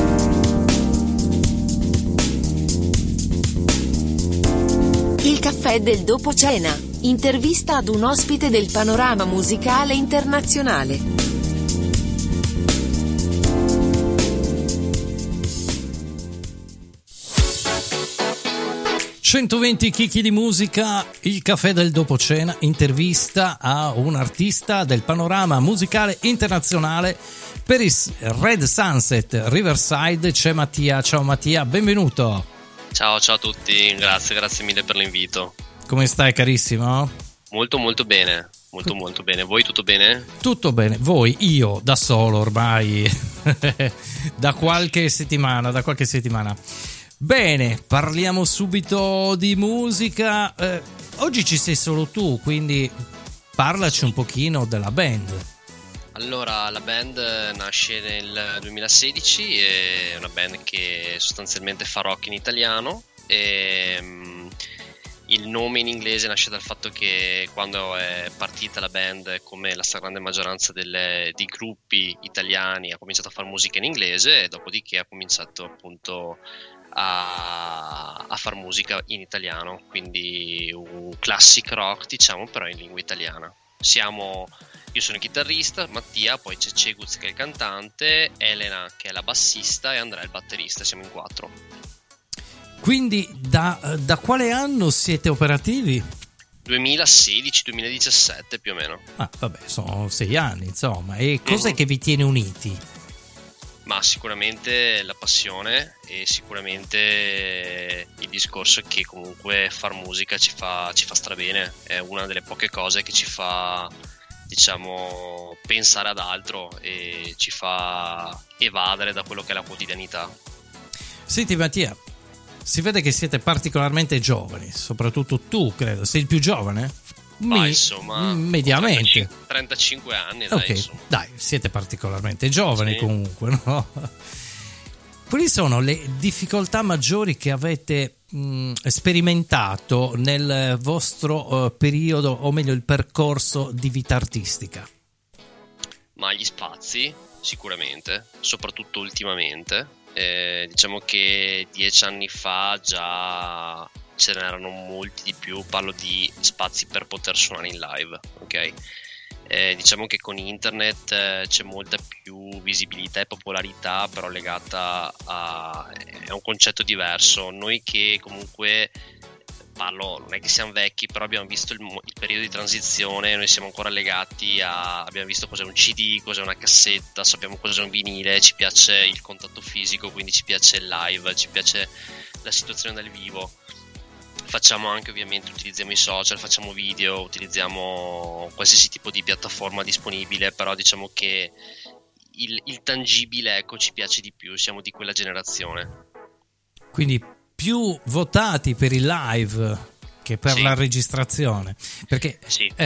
[SPEAKER 22] Il caffè del dopo cena. Intervista ad un ospite del panorama musicale internazionale.
[SPEAKER 3] centoventi chicchi di musica, il caffè del dopo cena, intervista a un artista del panorama musicale internazionale per il Red Sunset Riverside. C'è Mattia. Ciao Mattia, benvenuto.
[SPEAKER 12] Ciao, ciao a tutti, grazie, grazie mille per l'invito.
[SPEAKER 3] Come stai carissimo?
[SPEAKER 12] Molto molto bene, molto molto bene. Voi tutto bene?
[SPEAKER 3] Tutto bene, voi, io da solo ormai da qualche settimana, da qualche settimana. Bene, parliamo subito di musica. Eh, oggi ci sei solo tu, quindi parlaci un pochino della band.
[SPEAKER 12] Allora, la band nasce nel duemilasedici, è una band che sostanzialmente fa rock in italiano e um, il nome in inglese nasce dal fatto che quando è partita la band, come la stragrande maggioranza delle, di gruppi italiani, ha cominciato a fare musica in inglese e dopodiché ha cominciato appunto a, a far musica in italiano, quindi un classic rock diciamo, però in lingua italiana. Siamo, io sono il chitarrista, Mattia, poi c'è Ceguz che è il cantante, Elena che è la bassista e Andrea il batterista, siamo in quattro.
[SPEAKER 3] Quindi da, da quale anno siete operativi?
[SPEAKER 12] duemilasedici duemiladiciassette più o meno.
[SPEAKER 3] Ah vabbè, sono sei anni insomma. E cos'è mm-hmm. che vi tiene uniti?
[SPEAKER 12] Ma sicuramente la passione e sicuramente il discorso che comunque far musica ci fa, ci fa strabene, è una delle poche cose che ci fa, diciamo, pensare ad altro e ci fa evadere da quello che è la quotidianità.
[SPEAKER 3] Senti Mattia, si vede che siete particolarmente giovani, soprattutto tu credo, sei il più giovane?
[SPEAKER 12] Ma
[SPEAKER 3] Mi-
[SPEAKER 12] insomma,
[SPEAKER 3] mediamente
[SPEAKER 12] trentacinque anni, dai,
[SPEAKER 3] ok,
[SPEAKER 12] insomma.
[SPEAKER 3] dai, siete particolarmente giovani
[SPEAKER 12] Sì.
[SPEAKER 3] comunque, no? Quali sono le difficoltà maggiori che avete mh, sperimentato nel vostro uh, periodo, o meglio il percorso di vita artistica?
[SPEAKER 12] Ma gli spazi, sicuramente, soprattutto ultimamente. Eh, diciamo che dieci anni fa già ce n'erano molti di più, parlo di spazi per poter suonare in live, ok? Eh, diciamo che con internet eh, c'è molta più visibilità e popolarità, però legata a è un concetto diverso. Noi che comunque parlo, non è che siamo vecchi, però abbiamo visto il, il periodo di transizione, noi siamo ancora legati a, abbiamo visto cos'è un C D, cos'è una cassetta, sappiamo cos'è un vinile, ci piace il contatto fisico, quindi ci piace il live, ci piace la situazione dal vivo. Facciamo anche, ovviamente, utilizziamo i social, facciamo video, utilizziamo qualsiasi tipo di piattaforma disponibile, però diciamo che il, il tangibile, ecco, ci piace di più, siamo di quella generazione.
[SPEAKER 3] Quindi più votati per il live che per
[SPEAKER 12] Sì.
[SPEAKER 3] la registrazione, perché
[SPEAKER 12] Sì.
[SPEAKER 3] eh,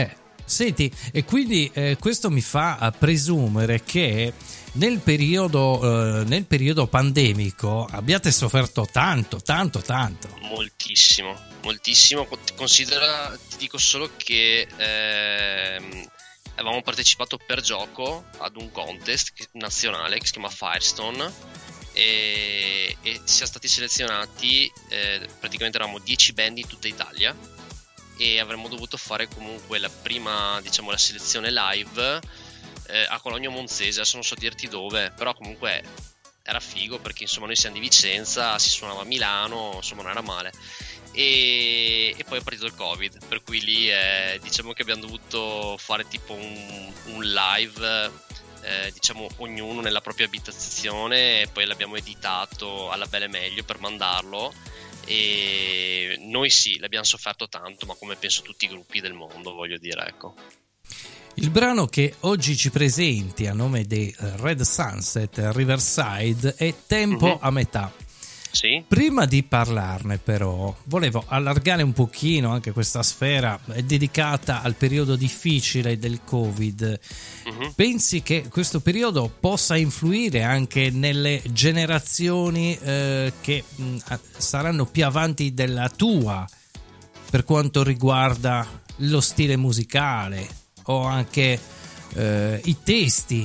[SPEAKER 3] Senti, e quindi eh, questo mi fa presumere che nel periodo, eh, nel periodo pandemico abbiate sofferto tanto, tanto, tanto.
[SPEAKER 12] Moltissimo, moltissimo. Considera, ti dico solo che ehm, avevamo partecipato per gioco ad un contest nazionale che si chiama Firestone e, e siamo stati selezionati, eh, praticamente eravamo dieci band in tutta Italia e avremmo dovuto fare comunque la prima, diciamo, la selezione live eh, a Cologno Monzese. Adesso non so dirti dove, però comunque era figo perché insomma noi siamo di Vicenza, si suonava a Milano, insomma non era male. E, e poi è partito il Covid, per cui lì eh, diciamo che abbiamo dovuto fare tipo un, un live, eh, diciamo ognuno nella propria abitazione, e poi l'abbiamo editato alla belle meglio per mandarlo. E noi sì, l'abbiamo sofferto tanto, ma come penso tutti i gruppi del mondo, voglio dire, ecco.
[SPEAKER 3] Il brano che oggi ci presenti a nome dei Red Sunset Riverside è Tempo mm-hmm. a metà.
[SPEAKER 12] Sì.
[SPEAKER 3] Prima di parlarne però volevo allargare un pochino anche questa sfera, è dedicata al periodo difficile del Covid. Mm-hmm. Pensi che questo periodo possa influire anche nelle generazioni eh, che mh, saranno più avanti della tua per quanto riguarda lo stile musicale o anche eh, i testi?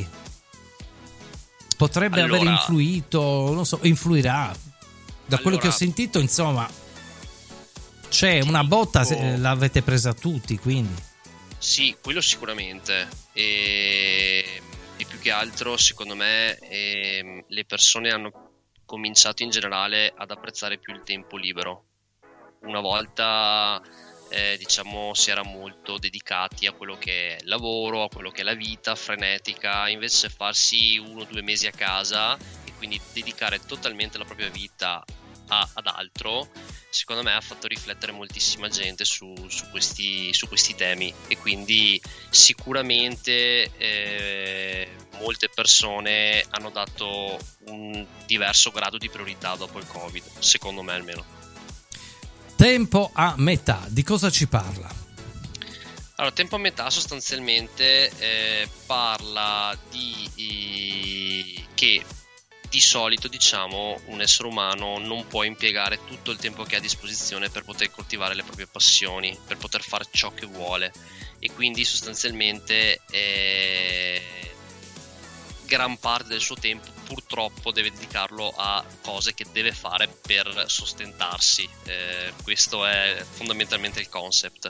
[SPEAKER 3] Potrebbe
[SPEAKER 12] allora,
[SPEAKER 3] aver influito, non so, influirà. Da quello
[SPEAKER 12] allora,
[SPEAKER 3] che ho sentito, insomma, c'è una botta, dico, l'avete presa tutti, quindi.
[SPEAKER 12] Sì, quello sicuramente. E, e più che altro, secondo me, e, le persone hanno cominciato in generale ad apprezzare più il tempo libero. Una volta, eh, diciamo, si era molto dedicati a quello che è il lavoro, a quello che è la vita frenetica, invece farsi uno o due mesi a casa, quindi dedicare totalmente la propria vita a, ad altro, secondo me ha fatto riflettere moltissima gente su, su, questi, su questi temi, e quindi sicuramente eh, molte persone hanno dato un diverso grado di priorità dopo il Covid, secondo me almeno.
[SPEAKER 3] Tempo a metà, di cosa ci parla?
[SPEAKER 12] Allora, Tempo a metà sostanzialmente eh, parla di eh, che di solito, diciamo, un essere umano non può impiegare tutto il tempo che ha a disposizione per poter coltivare le proprie passioni, per poter fare ciò che vuole, e quindi sostanzialmente eh, gran parte del suo tempo purtroppo deve dedicarlo a cose che deve fare per sostentarsi. Eh, questo è fondamentalmente il concept.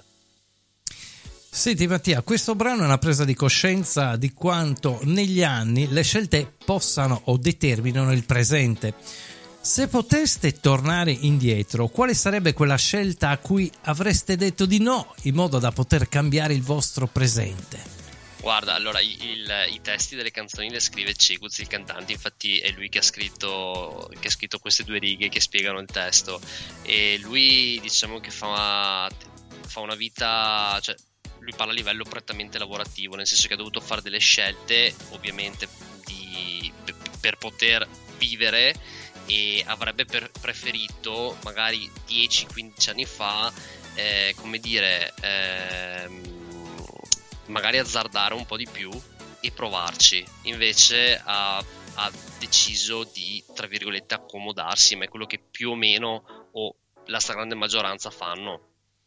[SPEAKER 3] Senti Mattia, questo brano è una presa di coscienza di quanto negli anni le scelte possano o determinano il presente. Se poteste tornare indietro, quale sarebbe quella scelta a cui avreste detto di no, in modo da poter cambiare il vostro presente?
[SPEAKER 12] Guarda, allora il, il, i testi delle canzoni le scrive Ceguz, il cantante, infatti è lui che ha scritto che ha scritto queste due righe che spiegano il testo, e lui diciamo che fa, fa una vita, cioè lui parla a livello prettamente lavorativo, nel senso che ha dovuto fare delle scelte ovviamente di, per poter vivere, e avrebbe per, preferito magari dieci quindici anni fa eh, come dire ehm, magari azzardare un po' di più e provarci. Invece ha, ha deciso di, tra virgolette, accomodarsi, ma è quello che più o meno o la stragrande maggioranza fanno.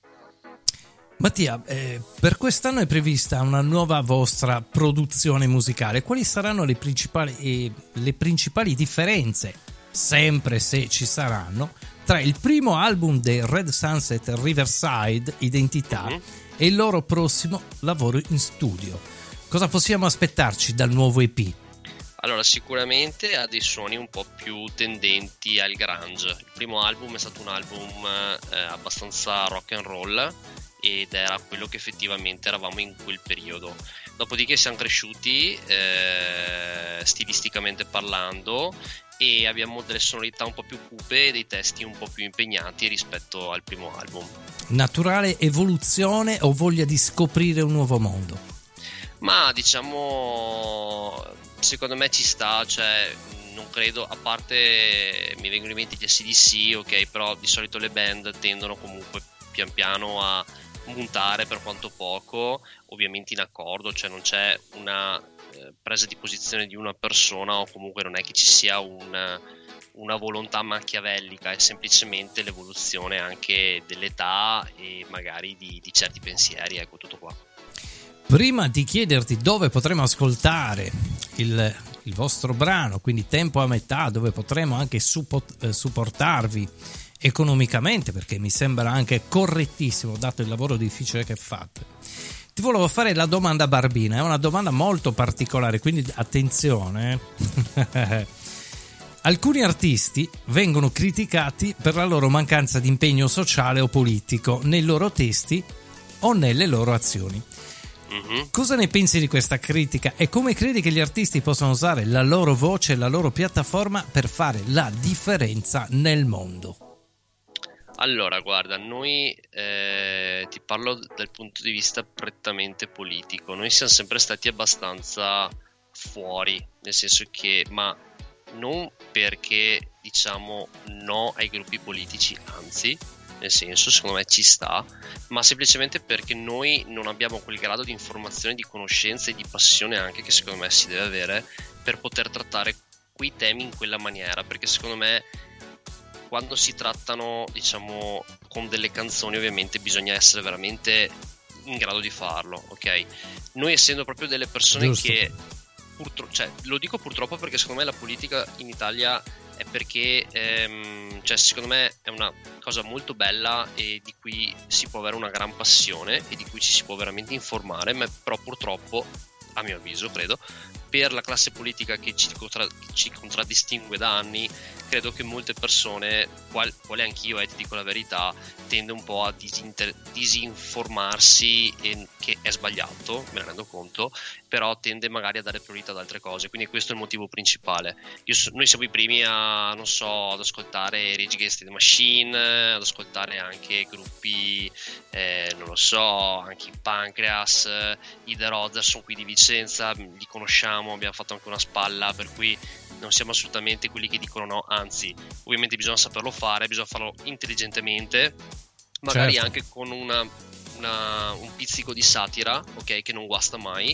[SPEAKER 3] Mattia, eh, per quest'anno è prevista una nuova vostra produzione musicale. Quali saranno le principali, eh, le principali differenze, sempre se ci saranno, tra il primo album dei Red Sunset Riverside, Identità, mm-hmm. e il loro prossimo lavoro in studio? Cosa possiamo aspettarci dal nuovo E P?
[SPEAKER 12] Allora, sicuramente ha dei suoni un po' più tendenti al grunge. Il primo album è stato un album eh, abbastanza rock and roll, ed era quello che effettivamente eravamo in quel periodo. Dopodiché siamo cresciuti eh, stilisticamente parlando, e abbiamo delle sonorità un po' più cupe e dei testi un po' più impegnati rispetto al primo album.
[SPEAKER 3] Naturale evoluzione o voglia di scoprire un nuovo mondo?
[SPEAKER 12] Ma diciamo, secondo me ci sta, cioè non credo, a parte mi vengono in mente gli A C D C, ok, però di solito le band tendono comunque pian piano a montare per quanto poco, ovviamente in accordo, cioè non c'è una eh, presa di posizione di una persona, o comunque non è che ci sia un, una volontà machiavellica, è semplicemente l'evoluzione anche dell'età e magari di, di certi pensieri, ecco, tutto qua.
[SPEAKER 3] Prima di chiederti dove potremo ascoltare il, il vostro brano, quindi Tempo a metà, dove potremo anche support, eh, supportarvi economicamente, perché mi sembra anche correttissimo dato il lavoro difficile che fate, ti volevo fare la domanda barbina. È una domanda molto particolare, quindi attenzione. Alcuni artisti vengono criticati per la loro mancanza di impegno sociale o politico nei loro testi o nelle loro azioni. Mm-hmm. Cosa ne pensi di questa critica e come credi che gli artisti possano usare la loro voce e la loro piattaforma per fare la differenza nel mondo?
[SPEAKER 12] Allora, guarda, noi eh, ti parlo dal punto di vista prettamente politico. Noi siamo sempre stati abbastanza fuori, nel senso che, ma non perché diciamo no ai gruppi politici, anzi, nel senso, secondo me ci sta, ma semplicemente perché noi non abbiamo quel grado di informazione, di conoscenza e di passione anche che secondo me si deve avere per poter trattare quei temi in quella maniera, perché secondo me quando si trattano, diciamo, con delle canzoni ovviamente bisogna essere veramente in grado di farlo, ok? Noi essendo proprio delle persone Giusto. che purtroppo, cioè, lo dico purtroppo perché secondo me la politica in Italia è perché ehm, cioè secondo me è una cosa molto bella e di cui si può avere una gran passione e di cui ci si può veramente informare, ma però purtroppo, a mio avviso, credo, per la classe politica che ci, contra- ci contraddistingue da anni, credo che molte persone, qual- quale anch'io, eh, ti dico la verità, tende un po' a disinter- disinformarsi, e che è sbagliato, me ne rendo conto, però tende magari a dare priorità ad altre cose, quindi questo è il motivo principale. Io so- noi siamo i primi a, non so, ad ascoltare Rage Against the Machine, ad ascoltare anche gruppi, eh, non lo so, anche i Pancreas, i The Rothers sono qui di Vicenza, li conosciamo, abbiamo fatto anche una spalla, per cui non siamo assolutamente quelli che dicono no, anzi, ovviamente bisogna saperlo fare, bisogna farlo intelligentemente, magari certo. anche con una, una, un pizzico di satira, ok, che non guasta mai,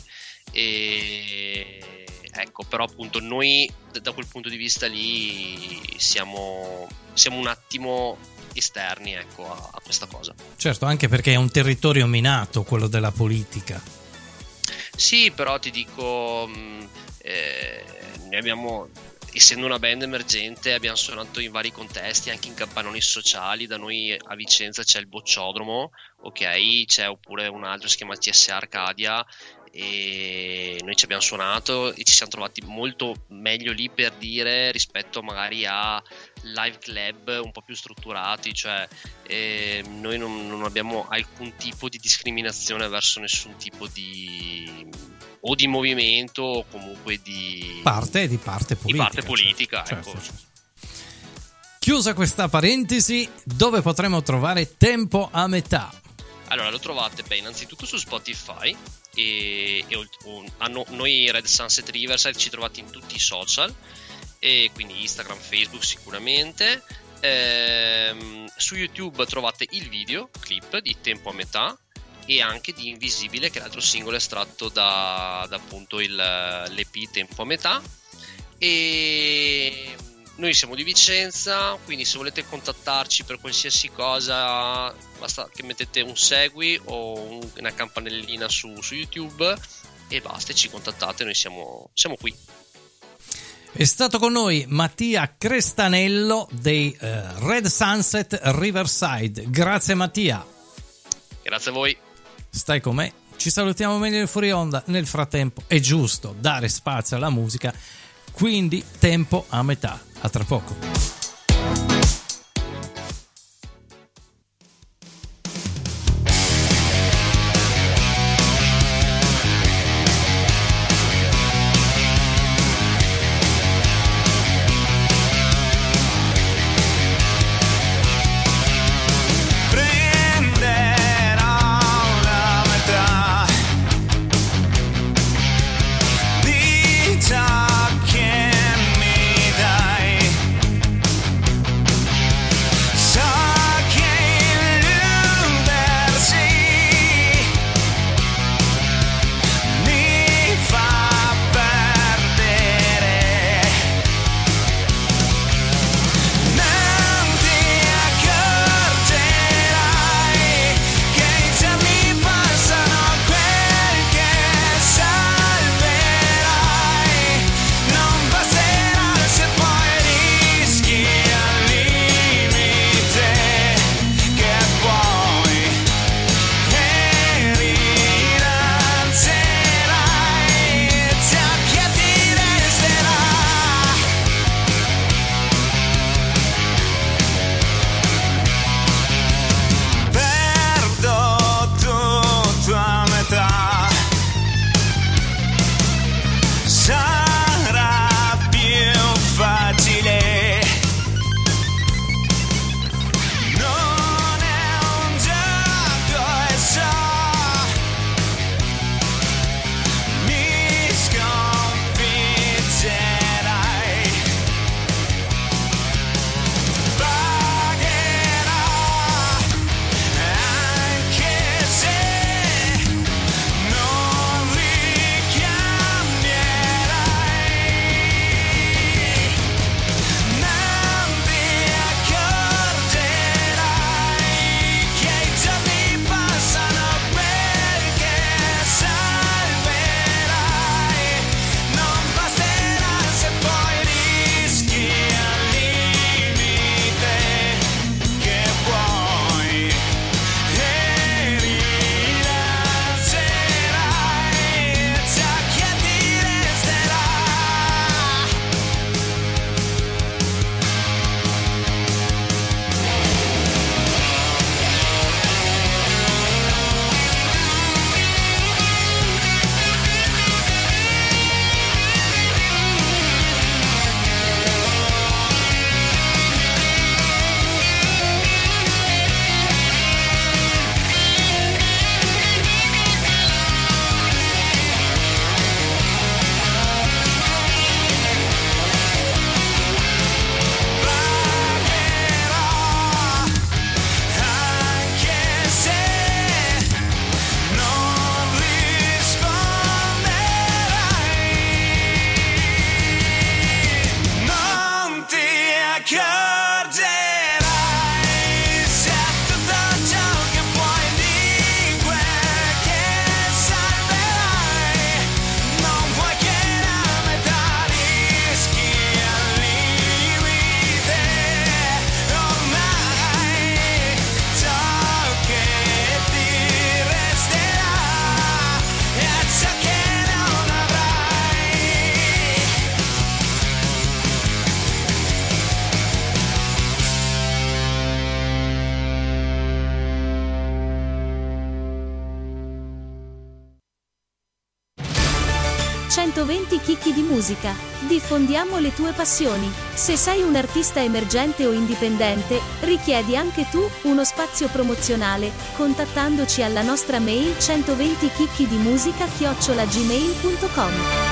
[SPEAKER 12] e ecco, però appunto noi da quel punto di vista lì siamo, siamo un attimo esterni, ecco, a, a questa cosa.
[SPEAKER 3] Certo, anche perché è un territorio minato quello della politica.
[SPEAKER 12] Sì, però ti dico, eh, noi abbiamo, essendo una band emergente, abbiamo suonato in vari contesti, anche in campanoni sociali. Da noi a Vicenza c'è il Bocciodromo, ok, c'è oppure un altro si chiama T S A Arcadia, e noi ci abbiamo suonato e ci siamo trovati molto meglio lì, per dire, rispetto magari a live club un po' più strutturati, cioè eh, noi non, non abbiamo alcun tipo di discriminazione verso nessun tipo di o di movimento o comunque di
[SPEAKER 3] parte di parte politica,
[SPEAKER 12] di parte politica
[SPEAKER 3] certo,
[SPEAKER 12] ecco.
[SPEAKER 3] certo, certo. Chiusa questa parentesi, dove potremo trovare Tempo a metà?
[SPEAKER 12] Allora, lo trovate beh, innanzitutto su Spotify e, e hanno, noi Red Sunset Riverside ci trovate in tutti i social, e quindi Instagram, Facebook sicuramente. Ehm, su YouTube trovate il video clip di Tempo a metà e anche di Invisibile, che è l'altro singolo estratto da, da appunto il, l'E P Tempo a metà. E noi siamo di Vicenza, quindi se volete contattarci per qualsiasi cosa basta che mettete un segui o un, una campanellina su, su YouTube e basta, ci contattate, noi siamo, siamo qui.
[SPEAKER 3] È stato con noi Mattia Crestanello dei uh, Red Sunset Riverside. Grazie Mattia.
[SPEAKER 12] Grazie a voi.
[SPEAKER 3] Stai con me, ci salutiamo meglio in fuori onda. Nel frattempo è giusto dare spazio alla musica, quindi Tempo a metà. A tra poco.
[SPEAKER 14] Che mi dai
[SPEAKER 1] centoventi chicchi di musica. Diffondiamo le tue passioni. Se sei un artista emergente o indipendente, richiedi anche tu uno spazio promozionale, contattandoci alla nostra mail centoventi chicchi di musica chiocciola gmail punto com.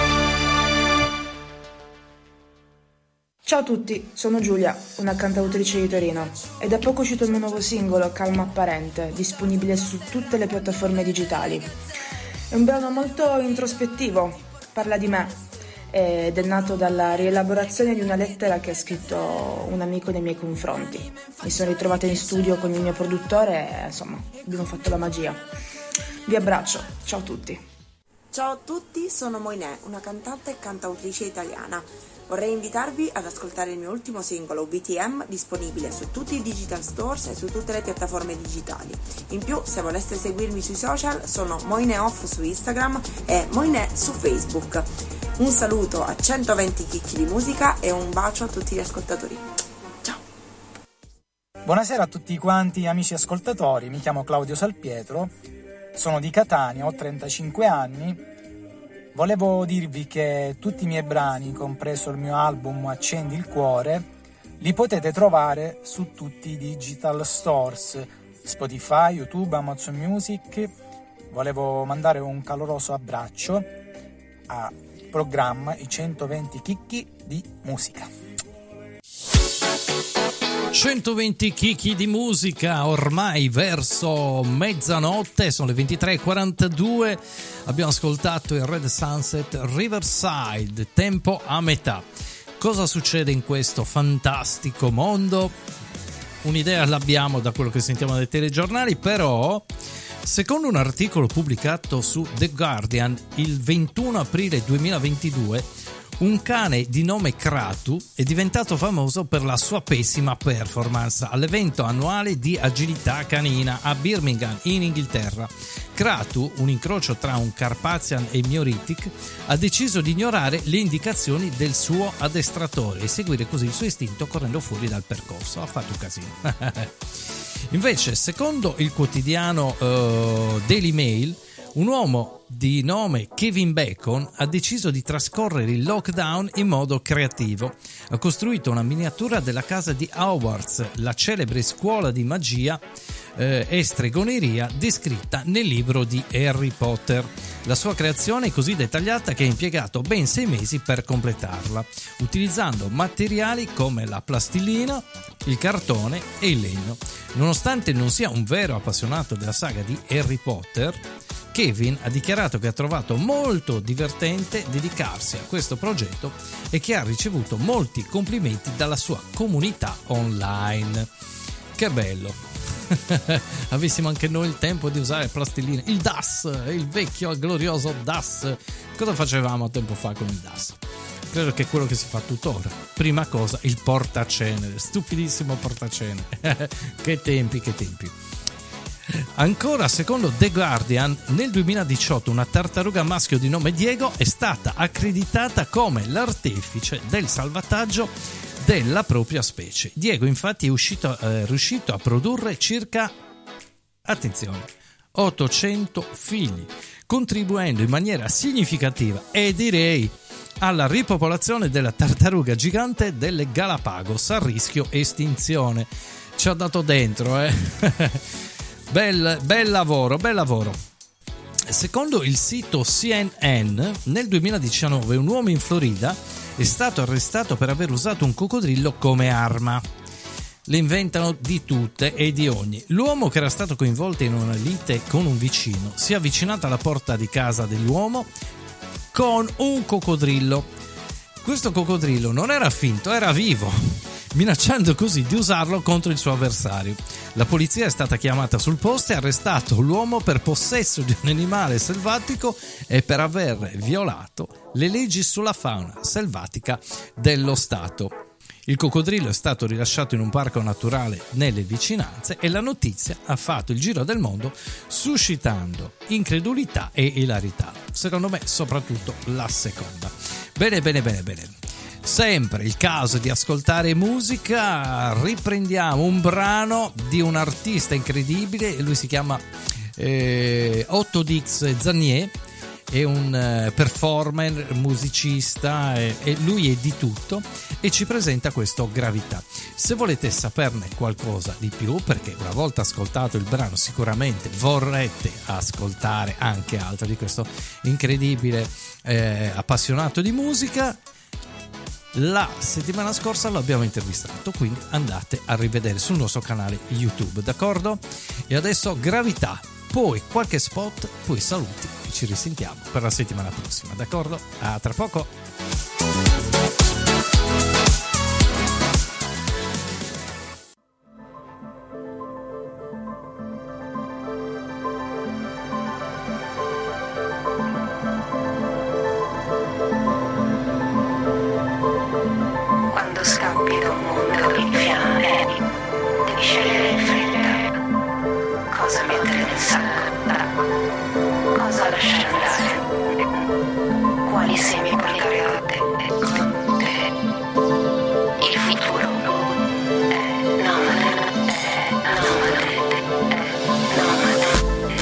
[SPEAKER 6] Ciao a tutti, sono Giulia, una cantautrice di Torino. È da poco uscito il mio nuovo singolo, Calma Apparente, disponibile su tutte le piattaforme digitali. È un brano molto introspettivo, parla di me ed è nato dalla rielaborazione di una lettera che ha scritto un amico nei miei confronti. Mi sono ritrovata in studio con il mio produttore e insomma abbiamo fatto la magia. Vi abbraccio, ciao a tutti.
[SPEAKER 13] Ciao a tutti, sono Moinè, una cantante e cantautrice italiana. Vorrei invitarvi ad ascoltare il mio ultimo singolo U B T M, disponibile su tutti i digital stores e su tutte le piattaforme digitali. In più, se voleste seguirmi sui social, sono Moinè Off su Instagram e Moinè su Facebook. Un saluto a centoventi chicchi di musica e un bacio a tutti gli ascoltatori. Ciao!
[SPEAKER 11] Buonasera a tutti quanti amici ascoltatori, mi chiamo Claudio Salpietro, sono di Catania, ho trentacinque anni. Volevo dirvi che tutti i miei brani, compreso il mio album Accendi il cuore, li potete trovare su tutti i digital stores, Spotify, YouTube, Amazon Music. Volevo mandare un caloroso abbraccio al programma I centoventi chicchi di musica.
[SPEAKER 3] centoventi chicchi di musica, ormai verso mezzanotte, sono le ventitré e quarantadue, abbiamo ascoltato il Red Sunset Riverside, tempo a metà. Cosa succede in questo fantastico mondo? Un'idea l'abbiamo da quello che sentiamo dai telegiornali, però secondo un articolo pubblicato su The Guardian il ventuno aprile duemilaventidue, un cane di nome Kratu è diventato famoso per la sua pessima performance all'evento annuale di agilità canina a Birmingham in Inghilterra. Kratu, un incrocio tra un Carpathian e Mioritic, ha deciso di ignorare le indicazioni del suo addestratore e seguire così il suo istinto correndo fuori dal percorso. Ha fatto un casino. Invece, secondo il quotidiano uh, Daily Mail, un uomo di nome Kevin Bacon ha deciso di trascorrere il lockdown in modo creativo. Ha costruito una miniatura della casa di Hogwarts, la celebre scuola di magia eh, e stregoneria descritta nel libro di Harry Potter. La sua creazione è così dettagliata che ha impiegato ben sei mesi per completarla, utilizzando materiali come la plastilina, il cartone e il legno. Nonostante non sia un vero appassionato della saga di Harry Potter, Kevin ha dichiarato che ha trovato molto divertente dedicarsi a questo progetto e che ha ricevuto molti complimenti dalla sua comunità online. Che bello! Avessimo anche noi il tempo di usare plastilina, il D A S, il vecchio glorioso D A S. Cosa facevamo a tempo fa con il D A S? Credo che è quello che si fa tuttora. Prima cosa, il portacenere, stupidissimo portacenere. Che tempi, che tempi. Ancora, secondo The Guardian, nel duemiladiciotto una tartaruga maschio di nome Diego è stata accreditata come l'artefice del salvataggio della propria specie. Diego infatti è uscito, eh, riuscito a produrre circa, attenzione, ottocento figli, contribuendo in maniera significativa e direi alla ripopolazione della tartaruga gigante delle Galapagos a rischio estinzione. Ci ha dato dentro, eh? Bel, bel lavoro, bel lavoro. Secondo il sito C N N, nel duemiladiciannove un uomo in Florida è stato arrestato per aver usato un coccodrillo come arma. Le inventano di tutte e di ogni. L'uomo, che era stato coinvolto in una lite con un vicino, si è avvicinato alla porta di casa dell'uomo con un coccodrillo. Questo coccodrillo non era finto, era vivo, minacciando così di usarlo contro il suo avversario. La polizia è stata chiamata sul posto e ha arrestato l'uomo per possesso di un animale selvatico e per aver violato le leggi sulla fauna selvatica dello Stato. Il coccodrillo è stato rilasciato in un parco naturale nelle vicinanze e la notizia ha fatto il giro del mondo, suscitando incredulità e ilarità. Secondo me soprattutto la seconda. Bene, bene, bene, bene. Sempre il caso di ascoltare musica, riprendiamo un brano di un artista incredibile, lui si chiama eh, Otto Dix Zanier è un eh, performer, musicista, e, e lui è di tutto e ci presenta questo Gravità. Se volete saperne qualcosa di più, perché una volta ascoltato il brano sicuramente vorrete ascoltare anche altro di questo incredibile eh, appassionato di musica, la settimana scorsa lo abbiamo intervistato, quindi andate a rivedere sul nostro canale YouTube, d'accordo? E adesso Gravità, poi qualche spot, poi saluti e ci risentiamo per la settimana prossima, d'accordo? A tra poco!
[SPEAKER 14] Scappi da un mondo in fiamme, devi scegliere in fretta cosa mettere nel sacco, cosa lasciare andare, quali semi portare a te. Il futuro è nomade, è nomade, è nomade.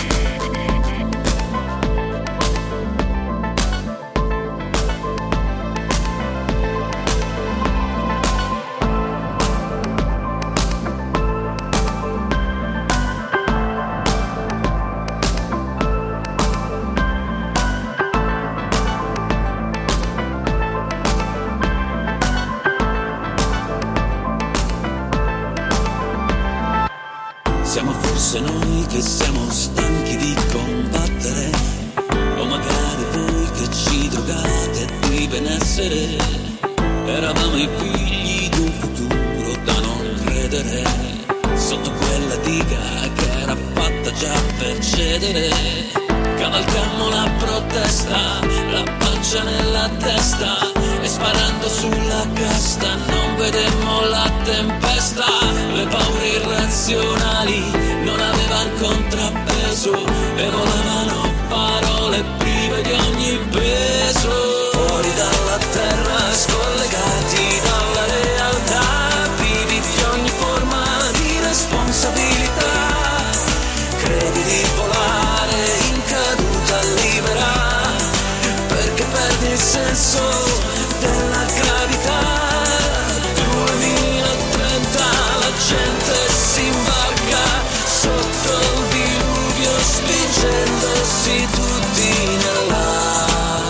[SPEAKER 15] Siamo forse noi che siamo stanchi di combattere, o magari voi che ci drogate di benessere. Eravamo i figli di un futuro da non credere, sotto quella diga che era fatta già per cedere. Cavalcammo la protesta, la pancia nella testa, e sparando sulla casta non vedemmo la tempesta. Le paure irrazionali non avevano contrappeso e volavano parole prive di ogni peso. Fuori dalla terra, scollegati dalla realtà, privi di ogni forma di responsabilità. Credi di volare in caduta libera, perché perdi il senso della gravità. duemilatrenta la gente si imbarca sotto il diluvio, spingendosi tutti nell'arca.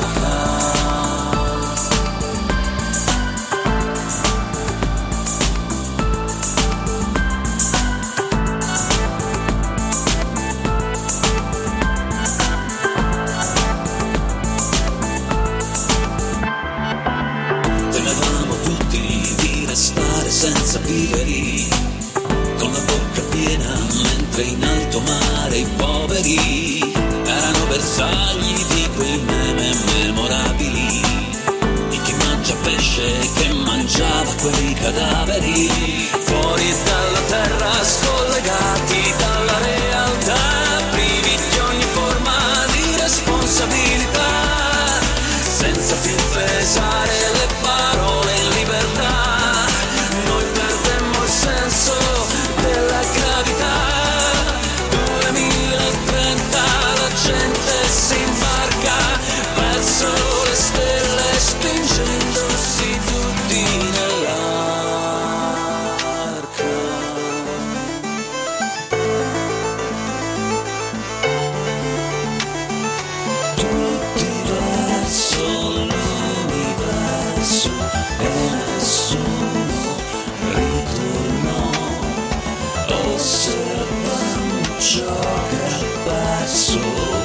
[SPEAKER 15] Senza viveri, con la bocca piena, mentre in alto mare i poveri erano bersagli di quei meme memorabili, di chi mangia pesce che mangiava quei cadaveri. Fuori dalla terra, scollegati dalla realtà, privi di ogni forma di responsabilità, senza più pesare le parole in libertà. Senso della gravità. duemilatrenta la gente si imbarca verso le stelle, spingendosi tutti nell'arca. Tutti verso l'universo e nessuno osservando ciò che ha perso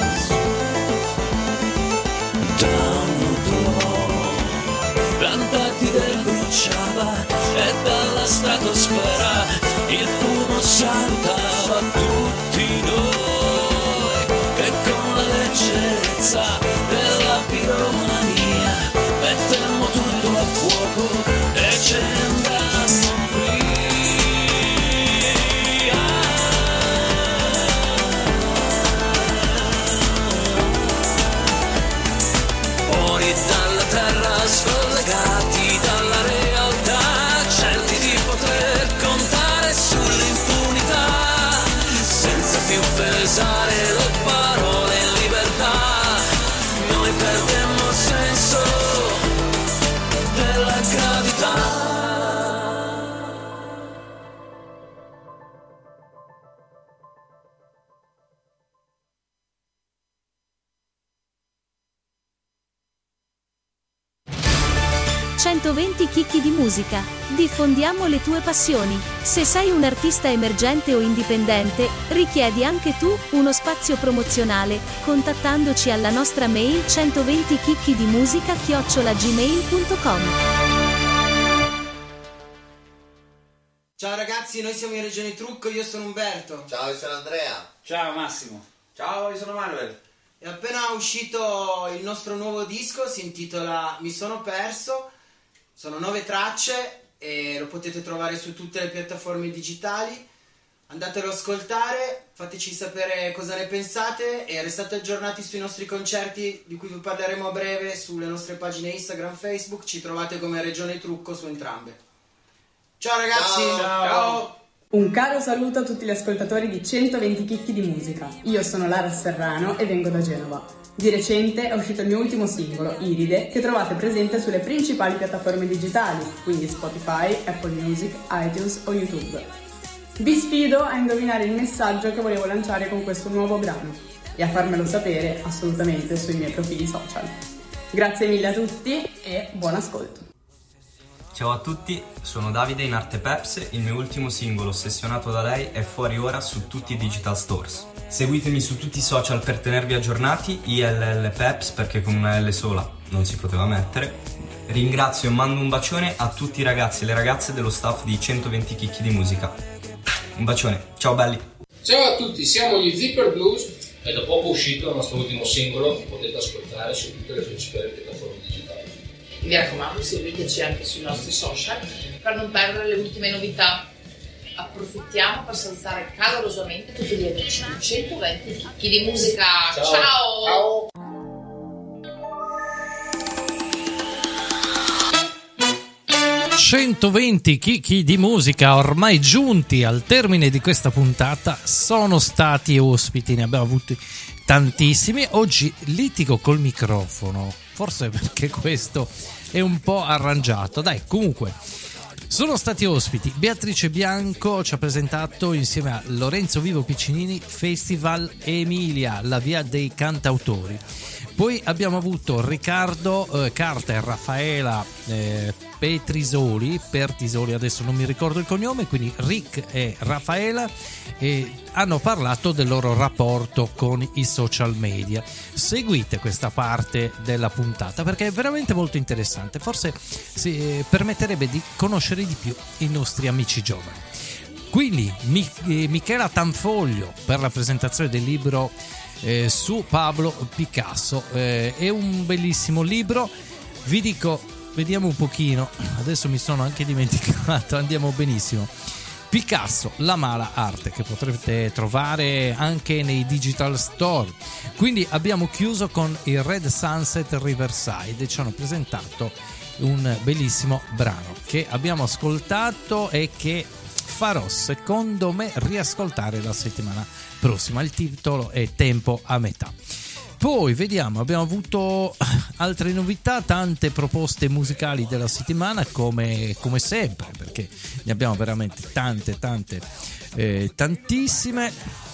[SPEAKER 15] da un oblò. L'Antartide bruciava e dalla stratosfera il fumo salutava tutti noi, che con la leggerezza della piromania mettemmo tutto a fuoco e ce ne andammo via. Dalla terra, scollegati dalla realtà, certi di poter contare sull'impunità.
[SPEAKER 1] centoventi chicchi di musica. Diffondiamo le tue passioni. Se sei un artista emergente o indipendente, richiedi anche tu uno spazio promozionale, contattandoci alla nostra mail centoventi chicchi di musica chiocciola gmail punto com.
[SPEAKER 7] Ciao ragazzi, noi siamo in Regione Trucco, io sono Umberto.
[SPEAKER 10] Ciao, io sono Andrea.
[SPEAKER 17] Ciao Massimo. Ciao, io sono Manuel.
[SPEAKER 7] È appena uscito il nostro nuovo disco, si intitola Mi sono perso, sono nove tracce e lo potete trovare su tutte le piattaforme digitali. Andatelo ad ascoltare, fateci sapere cosa ne pensate e restate aggiornati sui nostri concerti di cui vi parleremo a breve sulle nostre pagine Instagram, Facebook, ci trovate come Regione Trucco su entrambe. Ciao ragazzi!
[SPEAKER 17] Ciao! Ciao.
[SPEAKER 2] Un caro saluto a tutti gli ascoltatori di centoventi chicchi di musica. Io sono Lara Serrano e vengo da Genova. Di recente è uscito il mio ultimo singolo, Iride, che trovate presente sulle principali piattaforme digitali, quindi Spotify, Apple Music, iTunes o YouTube. Vi sfido a indovinare il messaggio che volevo lanciare con questo nuovo brano e a farmelo sapere assolutamente sui miei profili social. Grazie mille a tutti e buon ascolto.
[SPEAKER 9] Ciao a tutti, sono Davide in Arte Peps, il mio ultimo singolo Ossessionato da lei è fuori ora su tutti i digital stores. Seguitemi su tutti i social per tenervi aggiornati, I L L Peps perché con una L sola non si poteva mettere. Ringrazio e mando un bacione a tutti i ragazzi e le ragazze dello staff di centoventi chicchi di musica. Un bacione, ciao belli!
[SPEAKER 19] Ciao a tutti, siamo gli Zipper Blues e da poco uscito il nostro ultimo singolo, potete ascoltare su tutte le principali piattaforme digitali.
[SPEAKER 20] Mi raccomando, seguiteci anche sui nostri social per non perdere le ultime novità. Approfittiamo per salutare calorosamente tutti gli amici di centoventi chicchi di musica. Ciao! Ciao!
[SPEAKER 3] Ciao. centoventi chicchi di musica ormai giunti al termine di questa puntata, sono stati ospiti, ne abbiamo avuti tantissimi. Oggi litigo col microfono, forse perché questo è un po' arrangiato. Dai, comunque sono stati ospiti Beatrice Bianco, ci ha presentato insieme a Lorenzo Vivo Piccinini Festival Emilia, la via dei cantautori. Poi abbiamo avuto Riccardo eh, Carta e Raffaela eh, Petrisoli, Pertisoli, adesso non mi ricordo il cognome, quindi Rick e Raffaela, e hanno parlato del loro rapporto con i social media. Seguite questa parte della puntata perché è veramente molto interessante, forse si eh, permetterebbe di conoscere di più i nostri amici giovani. Quindi Mi- eh, Michela Tanfoglio per la presentazione del libro Eh, su Pablo Picasso, eh, è un bellissimo libro. Vi dico, vediamo un pochino, adesso mi sono anche dimenticato, andiamo benissimo. Picasso, la mala arte, che potrete trovare anche nei digital store. Quindi abbiamo chiuso con il Red Sunset Riverside e ci hanno presentato un bellissimo brano che abbiamo ascoltato e che farò secondo me riascoltare la settimana prossima. Il titolo è Tempo a metà. Poi vediamo, abbiamo avuto altre novità, tante proposte musicali della settimana come, come sempre, perché ne abbiamo veramente tante tante eh, tantissime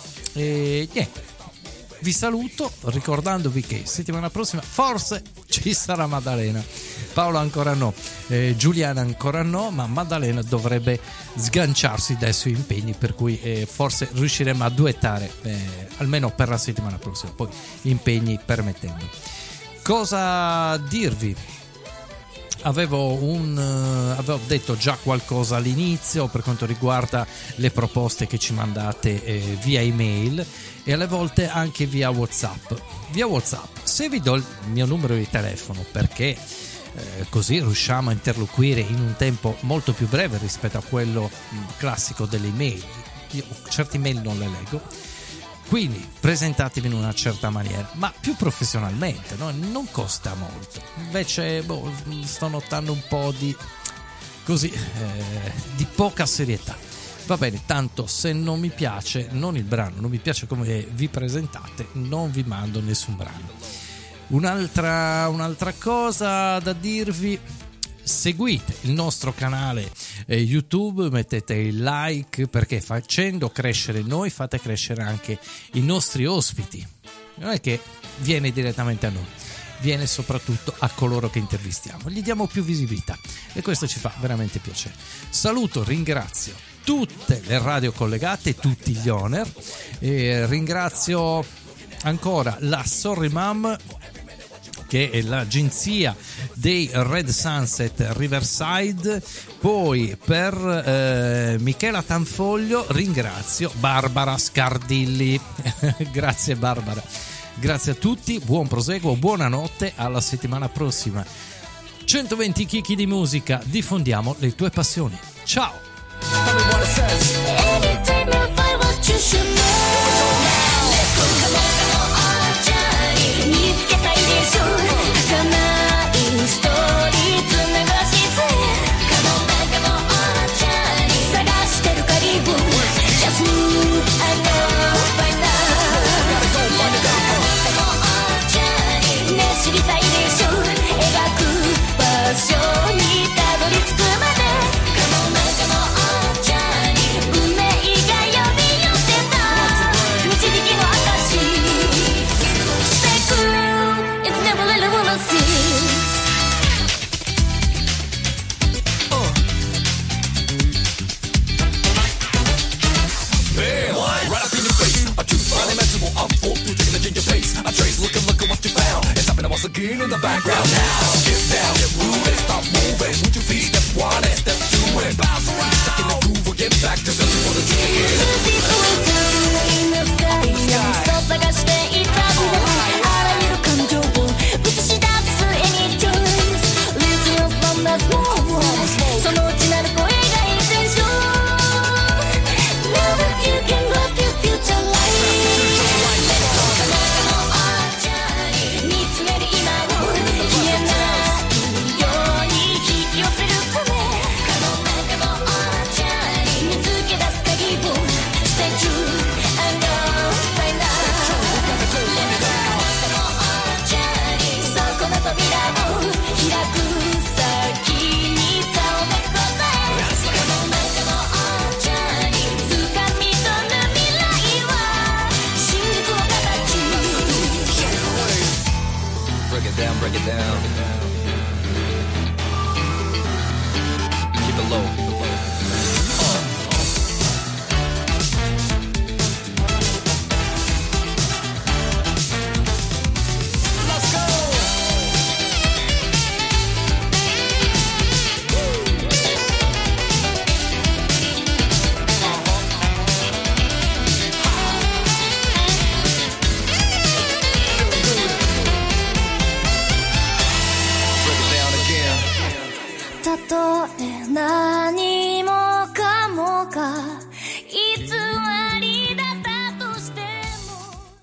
[SPEAKER 3] e niente. Vi saluto ricordandovi che settimana prossima forse ci sarà Maddalena. Paolo ancora no, eh, Giuliana ancora no, ma Maddalena dovrebbe sganciarsi dai suoi impegni, per cui eh, forse riusciremo a duettare eh, almeno per la settimana prossima, poi impegni permettendo. Cosa dirvi? Avevo, un, uh, avevo detto già qualcosa all'inizio per quanto riguarda le proposte che ci mandate eh, via email e alle volte anche via WhatsApp. Via WhatsApp, se vi do il mio numero di telefono perché eh, così riusciamo a interloquire in un tempo molto più breve rispetto a quello mh, classico delle email. Io certe email non le leggo. Quindi presentatevi in una certa maniera, ma più professionalmente, no? Non costa molto. Invece boh, sto notando un po' di così eh, di poca serietà. Va bene, tanto se non mi piace non il brano, non mi piace come vi presentate, non vi mando nessun brano. Un'altra, un'altra cosa da dirvi: seguite il nostro canale eh, YouTube, mettete il like perché facendo crescere noi fate crescere anche i nostri ospiti, non è che viene direttamente a noi, viene soprattutto a coloro che intervistiamo, gli diamo più visibilità e questo ci fa veramente piacere. Saluto, ringrazio tutte le radio collegate, tutti gli owner, e ringrazio ancora la Sorry Mom, che è l'agenzia dei Red Sunset Riverside. Poi per eh, Michela Tanfoglio ringrazio Barbara Scardilli. Grazie Barbara, grazie a tutti, buon proseguo, buonanotte, alla settimana prossima. centoventi chicchi di musica, diffondiamo le tue passioni. Ciao.
[SPEAKER 16] Once again in the background now, get down, get moving, stop moving, move your feet, step one and step two and bounce around, stuck in the groove, we'll get back to something for the break it down. Keep it low.
[SPEAKER 18] たとえ何